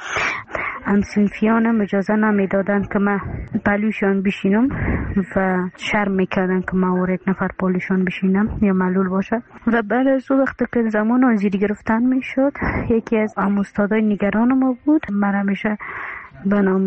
هم‌صنفیانم اجازه نمیدادند که من پلوشان بشینم و شرم میکردن که من وارد نفر پلوشان بشینم یا معلول باشه. و بعد از او وقتی که زمان آزادی گرفتن میشد، یکی از استادای نگران ما بود، من همیشه به نام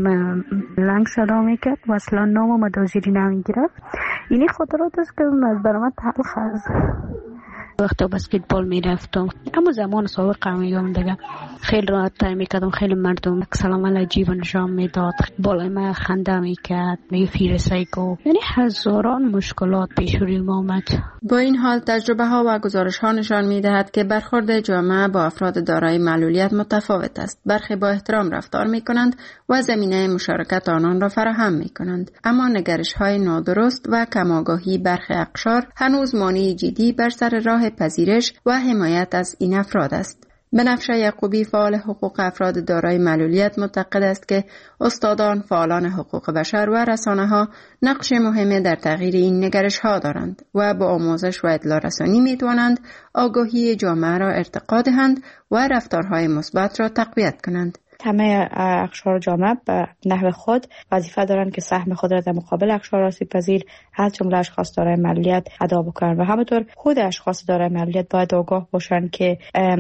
لنگ صدا میکرد و اصلا نام مدازیری نمیگرفت. اینی خاطرات است که از برام تلخ است. وقتی بسکتبال میرفتم اما زمان سابق میگم دیگه خیلی راحت تر میکردم، خیلی مردم سلام علیه جیب نشان میداد، بالای من خنده میکرد، میگه فیر سایکو، یعنی هزاران مشکلات پیش روی آمد. با این حال تجربه ها و گزارش ها نشان میدهد که برخورد جامعه با افراد دارای معلولیت متفاوت است. برخی با احترام رفتار میکنند و زمینه مشارکت آنان را فراهم میکنند، اما نگرش های نادرست و کم‌آگاهی برخی اقشار هنوز مانعی جدی بر سر راه پذیرش و حمایت از این افراد است. بنفشه یعقوبی فعال حقوق افراد دارای معلولیت معتقد است که استادان، فعالان حقوق بشر و رسانه‌ها نقش مهمی در تغییر این نگرش ها دارند و با آموزش و اطلاع رسانی می توانند آگاهی جامعه را ارتقا دهند و رفتارهای مثبت را تقویت کنند. همه اقشار جامعه به نحو خود وظیفه دارند که سهم خود را در مقابل اقشار آسیب‌پذیر از جمله اشخاص دارای معلولیت ادا بکنند و همینطور خود اشخاص دارای معلولیت باید آگاه باشند که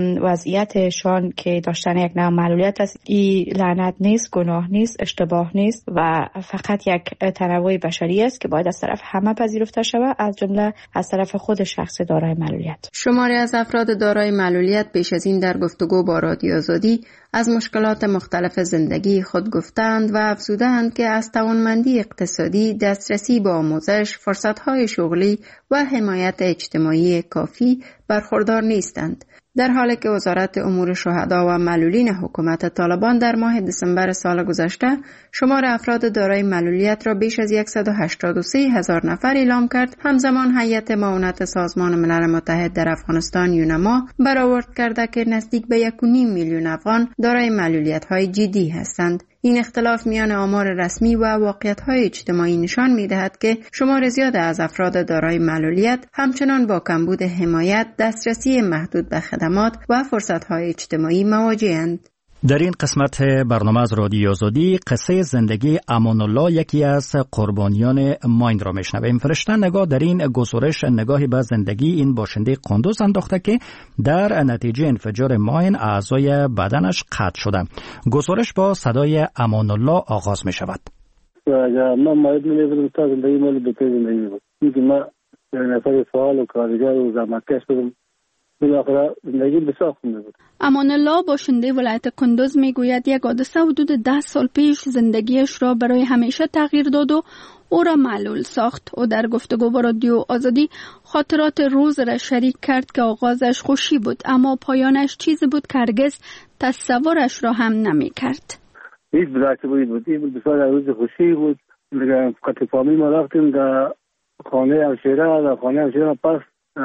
وضعیتشان که داشتن یک نوع معلولیت است، این لعنت نیست، گناه نیست، اشتباه نیست و فقط یک تنوع بشری است که باید از طرف همه پذیرفته شود، از جمله از طرف خود شخص دارای معلولیت. شماری از افراد دارای معلولیت پیش از این در گفتگو با رادیو آزادی از مشکلات مختلف زندگی خود گفتند و افزودند که از توانمندی اقتصادی، دسترسی به آموزش، فرصت‌های شغلی و حمایت اجتماعی کافی برخوردار نیستند، در حالی که وزارت امور شهدا و معلولین حکومت طالبان در ماه دسامبر سال گذشته شمار افراد دارای معلولیت را بیش از صد و هشتاد و سه هزار نفر اعلام کرد. همزمان هیئت معاونت سازمان ملل متحد در افغانستان یونما برآورد کرده که نزدیک به یک و نیم میلیون افغان دارای معلولیت‌های جدی هستند. این اختلاف میان آمار رسمی و واقعیت‌های اجتماعی نشان می‌دهد که شمار زیاد از افراد دارای معلولیت همچنان با کمبود حمایت، دسترسی محدود به خدمات و فرصت‌های اجتماعی مواجه‌اند. در این قسمت برنامه از رادیو آزادی قصه زندگی امان الله، یکی از قربانیان ماین را میشنویم. فرشته نگاه در این گزارش نگاهی به زندگی این باشنده قندوز انداخته که در نتیجه انفجار ماین اعضای بدنش قطع شده. گزارش با صدای امان الله آغاز می شود. من ماید می بودم تا زندگی مالی بهتر زندگی بود. اینکه من نفر فعال و کارگر و زحمتکش بودم. امان الله باشنده ولایت کندوز میگوید یک حادثه حدود ده سال پیش زندگیش را برای همیشه تغییر داد و او را معلول ساخت. او در گفتگو با رادیو آزادی خاطرات روز را شریک کرد که آغازش خوشی بود اما پایانش چیزی بود که هرگز تصورش را هم نمی کرد. هیچ بلکه بود بود این بسیار روز خوشی بود. قطع فامیل ما رفتیم در خانه همشیره، در خانه همشیره پس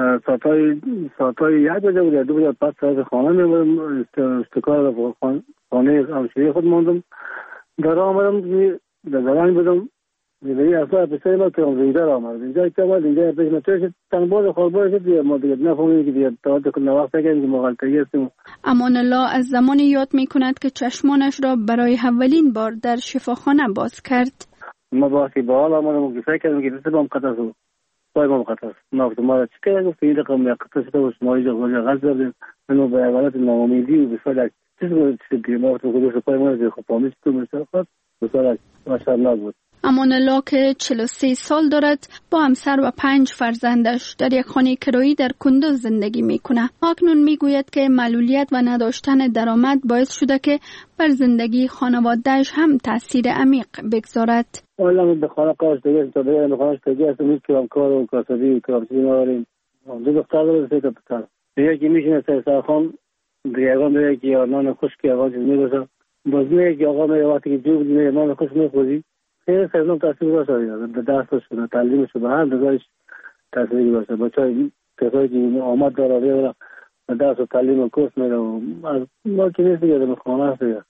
ساعتای ساعتای یک بجه بود، دو بجه پس ساعت خانه میبودم، استکار خانه همشیره خود ماندم. در آمدم در زران بودم دیگه اصلا پسر ما که اونجا را آمد اینجا که ما اینجا پیش متوش تنبال خوربار شد ما دیگه نفهمیدیم که دیگه تا که نوقت کردیم که مغالطه هستیم. امان الله از زمانی یاد میکند که چشمانش را برای اولین بار در شفاخانه باز کرد. ما باسی با حال آمدم که فکر کردم که دست بام قطع شد. پای ما قطع شد. ما گفتم ما چی کردیم؟ گفت این رقم یا قطع شده و شما اینجا گوجه غلط دادیم. منو به حالت ناامیدی و بسیار چیز بود که ما گفتم خودش پای ما رو خب فهمید تو مشتاق بسیار ماشاءالله بود. امان الله که چهل و سه سال دارد با همسر و پنج فرزندش در یک خانه کرایی در کندوز زندگی میکنه. اکنون میگوید که معلولیت و نداشتن درآمد باعث شده که بر زندگی خانواده‌اش هم تاثیر عمیق بگذارد. والا به خانه کارش دیگه تا به خانه‌اش دیگه است میتونم کار و کاسبی و کارچی ناریم. دو دختر داره سه تا پسر. دیگه که میشینه سر خان دیگه اون دیگه که نان خشکی آواز میگوشه. باز میگه که آقا میگه وقتی که جو میگه نان خشک میخوری. خیلی سرنام تاثیر داشته به درسش و تعلیمش به هر نگاهش تاثیر داشته. بچه‌ای کسایی که آمد داره و درس و تعلیم و کورس میره و از ما که نیست دیگه به خانه است دیگه.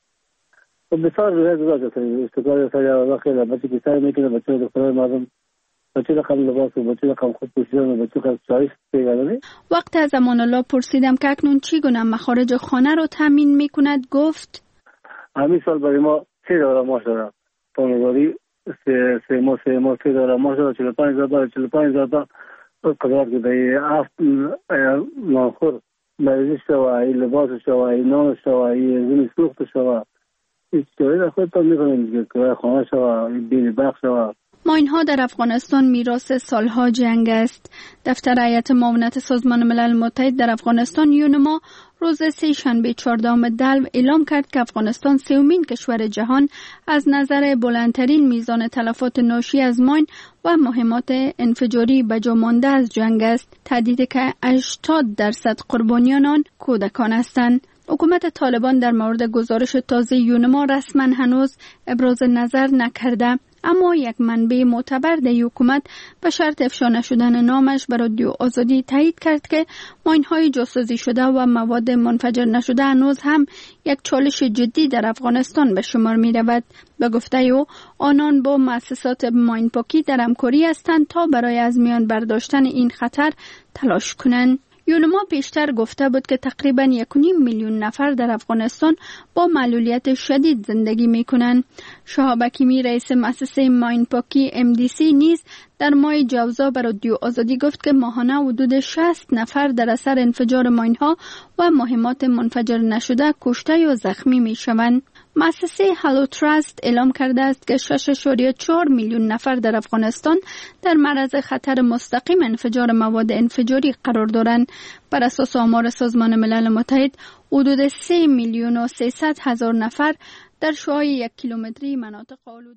و بسیار روی داشته استقلال سریع و خیلی بچه که سعی میکنه بچه دخترای مردم بچه رقم لباس و بچه رقم خود پوشیدن و بچه رقم چایش بگردنی. وقت از امان الله پرسیدم که اکنون چی گونه مخارج خانه رو تامین میکند گفت همین سال برای ما سه داره ماش داره. پانگاری سه سه ماه سه ماه سه داره ماه داره چهل و پنج هزار چهل و پنج هزار قدرت که به هفت نانخور مریض شوه لباس شوه نان شوه زمین سوخت شوه هیچ جایی در خود تا میکنیم که که خانه شوه بیل بخش شوه ماین‌ها در افغانستان میراث سالها جنگ است. دفتر هیئت معاونت سازمان ملل متحد در افغانستان یونما روز سه شنبه چهاردهم دلو اعلام کرد که افغانستان سومین کشور جهان از نظر بلندترین میزان تلفات ناشی از ماین و مهمات انفجاری به جا مانده از جنگ است. تهدید که هشتاد درصد قربانیان آن کودکان هستند. حکومت طالبان در مورد گزارش تازه یونما رسما هنوز ابراز نظر نکرده، اما یک منبع معتبر در حکومت به شرط افشا نشدن نامش به رادیو آزادی تایید کرد که ماین‌های جاسوسی شده و مواد منفجر نشده هنوز هم یک چالش جدی در افغانستان به شمار می رود. به گفته او آنان با مؤسسات ماین پاکی در همکاری هستند تا برای از میان برداشتن این خطر تلاش کنند. یونما پیشتر گفته بود که تقریباً یک و نیم میلیون نفر در افغانستان با معلولیت شدید زندگی می کنند. شهاب حکیمی رئیس مؤسسه ماین پاکی ام دی سی نیز در ماه جوزا بر رادیو آزادی گفت که ماهانه حدود شصت نفر در اثر انفجار ماین‌ها و مهمات منفجر نشده کشته یا زخمی می شوند. مؤسسه هالو تراست اعلام کرده است که شش ممیز چهار میلیون نفر در افغانستان در معرض خطر مستقیم انفجار مواد انفجاری قرار دارند. بر اساس آمار سازمان ملل متحد حدود سه میلیون و سیصد هزار نفر در شعاع یک کیلومتری مناطق آلوده